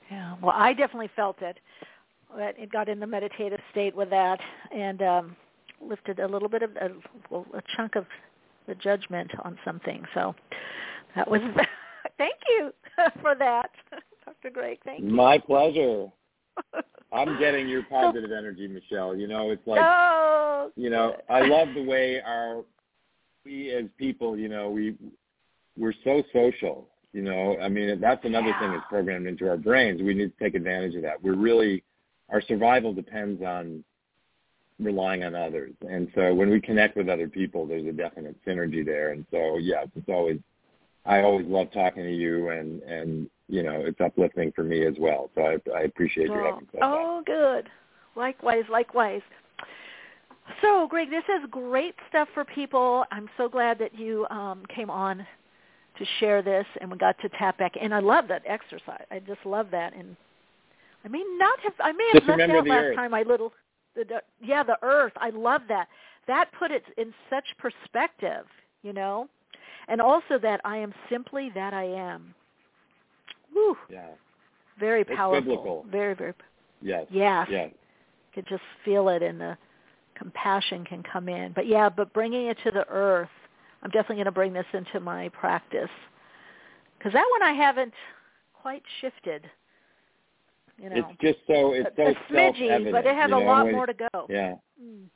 Yeah. Well, I definitely felt it. It got in the meditative state with that, and um, lifted a little bit of a, well, a chunk of the judgment on something. So that was. Thank you for that, Doctor Greg. Thank you. My pleasure. I'm getting your positive so, energy, Michelle. You know, it's like, oh, you know, I love the way our we as people, you know, we we're so social. You know, I mean, that's another yeah. thing that's programmed into our brains. We need to take advantage of that. We're really, our survival depends on relying on others. And so when we connect with other people, there's a definite synergy there. And so, yeah, it's always, I always love talking to you, and, and you know, it's uplifting for me as well. So I, I appreciate your oh, having said Oh, that. good. Likewise, likewise. So, Greg, this is great stuff for people. I'm so glad that you um, came on to share this, and we got to tap back. And I love that exercise. I just love that. And I may not have, I may have just left out last earth. time my little, the, the, yeah, the earth. I love that. That put it in such perspective, you know, and also that I am simply that I am. Woo. Yeah. Very it's powerful. Biblical. Very, very. Yes. Yes. Yes. You could just feel it, and the compassion can come in. But yeah, but bringing it to the earth, I'm definitely going to bring this into my practice, because that one I haven't quite shifted. You know, it's just so it's so a smidgy, self-evident, but it has you a know, lot when, more to go. Yeah. Mm.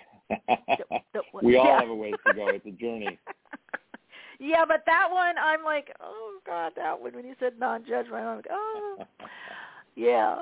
We all yeah. have a ways to go. It's a journey. Yeah, but that one, I'm like, oh God, that one. When you said non-judgment, I'm like, oh, yeah.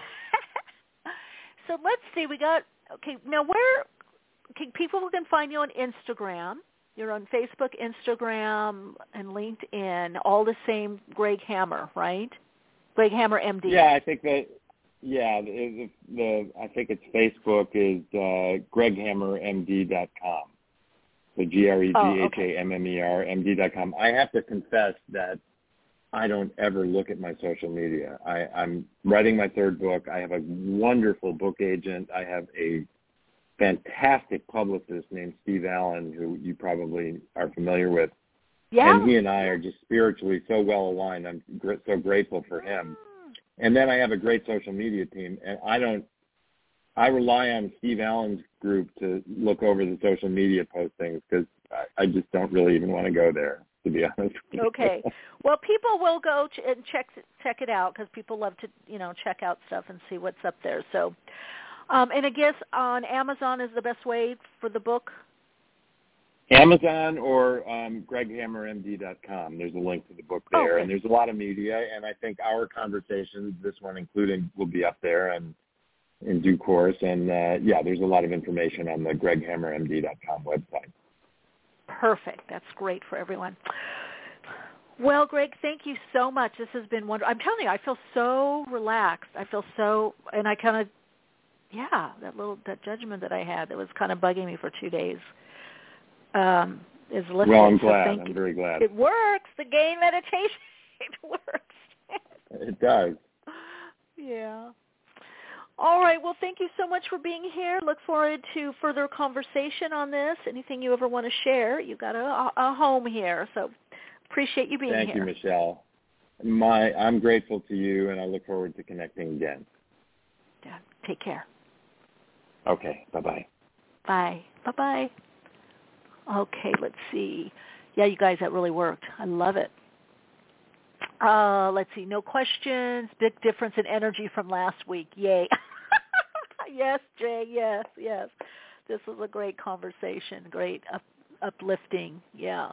So let's see. We got okay. Now, where okay, people can find you on Instagram. You're on Facebook, Instagram, and LinkedIn. All the same, Greg Hammer, right? Greg Hammer, M D. Yeah, I think that. Yeah, the, the I think it's Facebook is uh, greg hammer m d dot com. So G R E G H A M M E R M D dot com. I have to confess that I don't ever look at my social media. I, I'm writing my third book. I have a wonderful book agent. I have a fantastic publicist named Steve Allen, who you probably are familiar with. Yeah. And he and I are just spiritually so well aligned. I'm gr- so grateful for him. And then I have a great social media team, and I don't, I rely on Steve Allen's group to look over the social media postings, because I, I just don't really even want to go there, to be honest. Okay. Well, people will go ch- and check check it out, because people love to, you know, check out stuff and see what's up there. So, um, and I guess on Amazon is the best way for the book? Amazon or um, greg hammer m d dot com. There's a link to the book there, okay. And there's a lot of media, and I think our conversations, this one including, will be up there and in due course. And, uh, yeah, there's a lot of information on the greg hammer m d dot com website. Perfect. That's great for everyone. Well, Greg, thank you so much. This has been wonderful. I'm telling you, I feel so relaxed. I feel so, and I kind of, yeah, that little, that judgment that I had that was kind of bugging me for two days. Um, is listening. Well, I'm so glad. Thank I'm you. very glad. It works. The gain meditation. It works. It does. Yeah. All right. Well, thank you so much for being here. Look forward to further conversation on this. Anything you ever want to share, you got a, a home here. So appreciate you being Thank here. Thank you, Michelle. My, I'm grateful to you, and I look forward to connecting again. Yeah. Take care. Okay. Bye-bye. Bye. Bye-bye. Okay, let's see. Yeah, you guys, that really worked. I love it. Uh, let's see. No questions. Big difference in energy from last week. Yay. Yes, Jay. Yes, yes. This was a great conversation. Great up, uplifting. Yeah.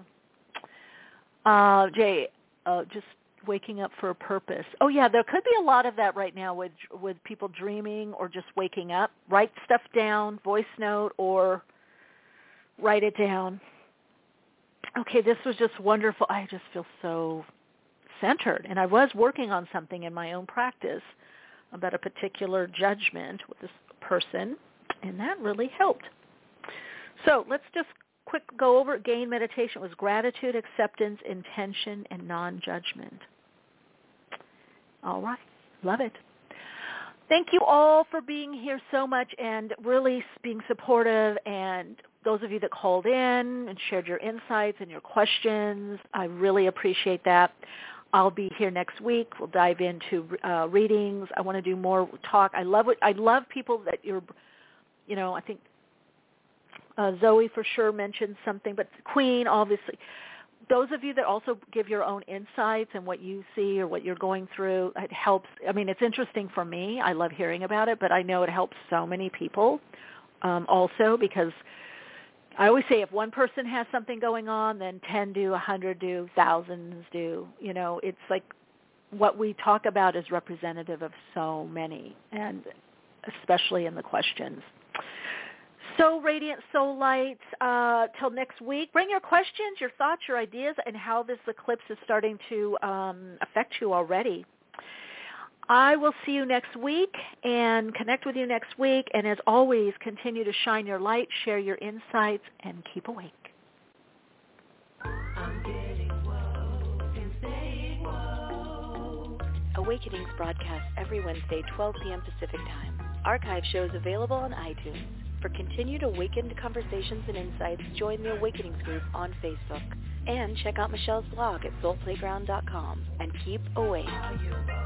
Uh, Jay, uh, just waking up for a purpose. Oh, yeah, there could be a lot of that right now with with people dreaming or just waking up. Write stuff down, voice note, or write it down. Okay, this was just wonderful. I just feel so centered. And I was working on something in my own practice about a particular judgment with this person, and that really helped. So let's just quick go over it. Gain meditation was gratitude, acceptance, intention, and non-judgment. All right. Love it. Thank you all for being here so much and really being supportive, and those of you that called in and shared your insights and your questions. I really appreciate that. I'll be here next week. We'll dive into uh, readings. I want to do more talk. I love it. I love people that you're, you know, I think uh, Zoe for sure mentioned something, but Queen, obviously. Those of you that also give your own insights and what you see or what you're going through, it helps. I mean, it's interesting for me. I love hearing about it, but I know it helps so many people um, also, because I always say if one person has something going on, then ten do, a hundred do, thousands do. You know, it's like what we talk about is representative of so many, and especially in the questions. So Radiant Soul Light, uh, till next week, bring your questions, your thoughts, your ideas, and how this eclipse is starting to um, affect you already. I will see you next week and connect with you next week. And as always, continue to shine your light, share your insights, and keep awake. Awakenings broadcasts every Wednesday, twelve p.m. Pacific Time. Archive shows available on iTunes. For continued awakened conversations and insights, join the Awakenings group on Facebook. And check out Michelle's blog at soul playground dot com. And keep awake.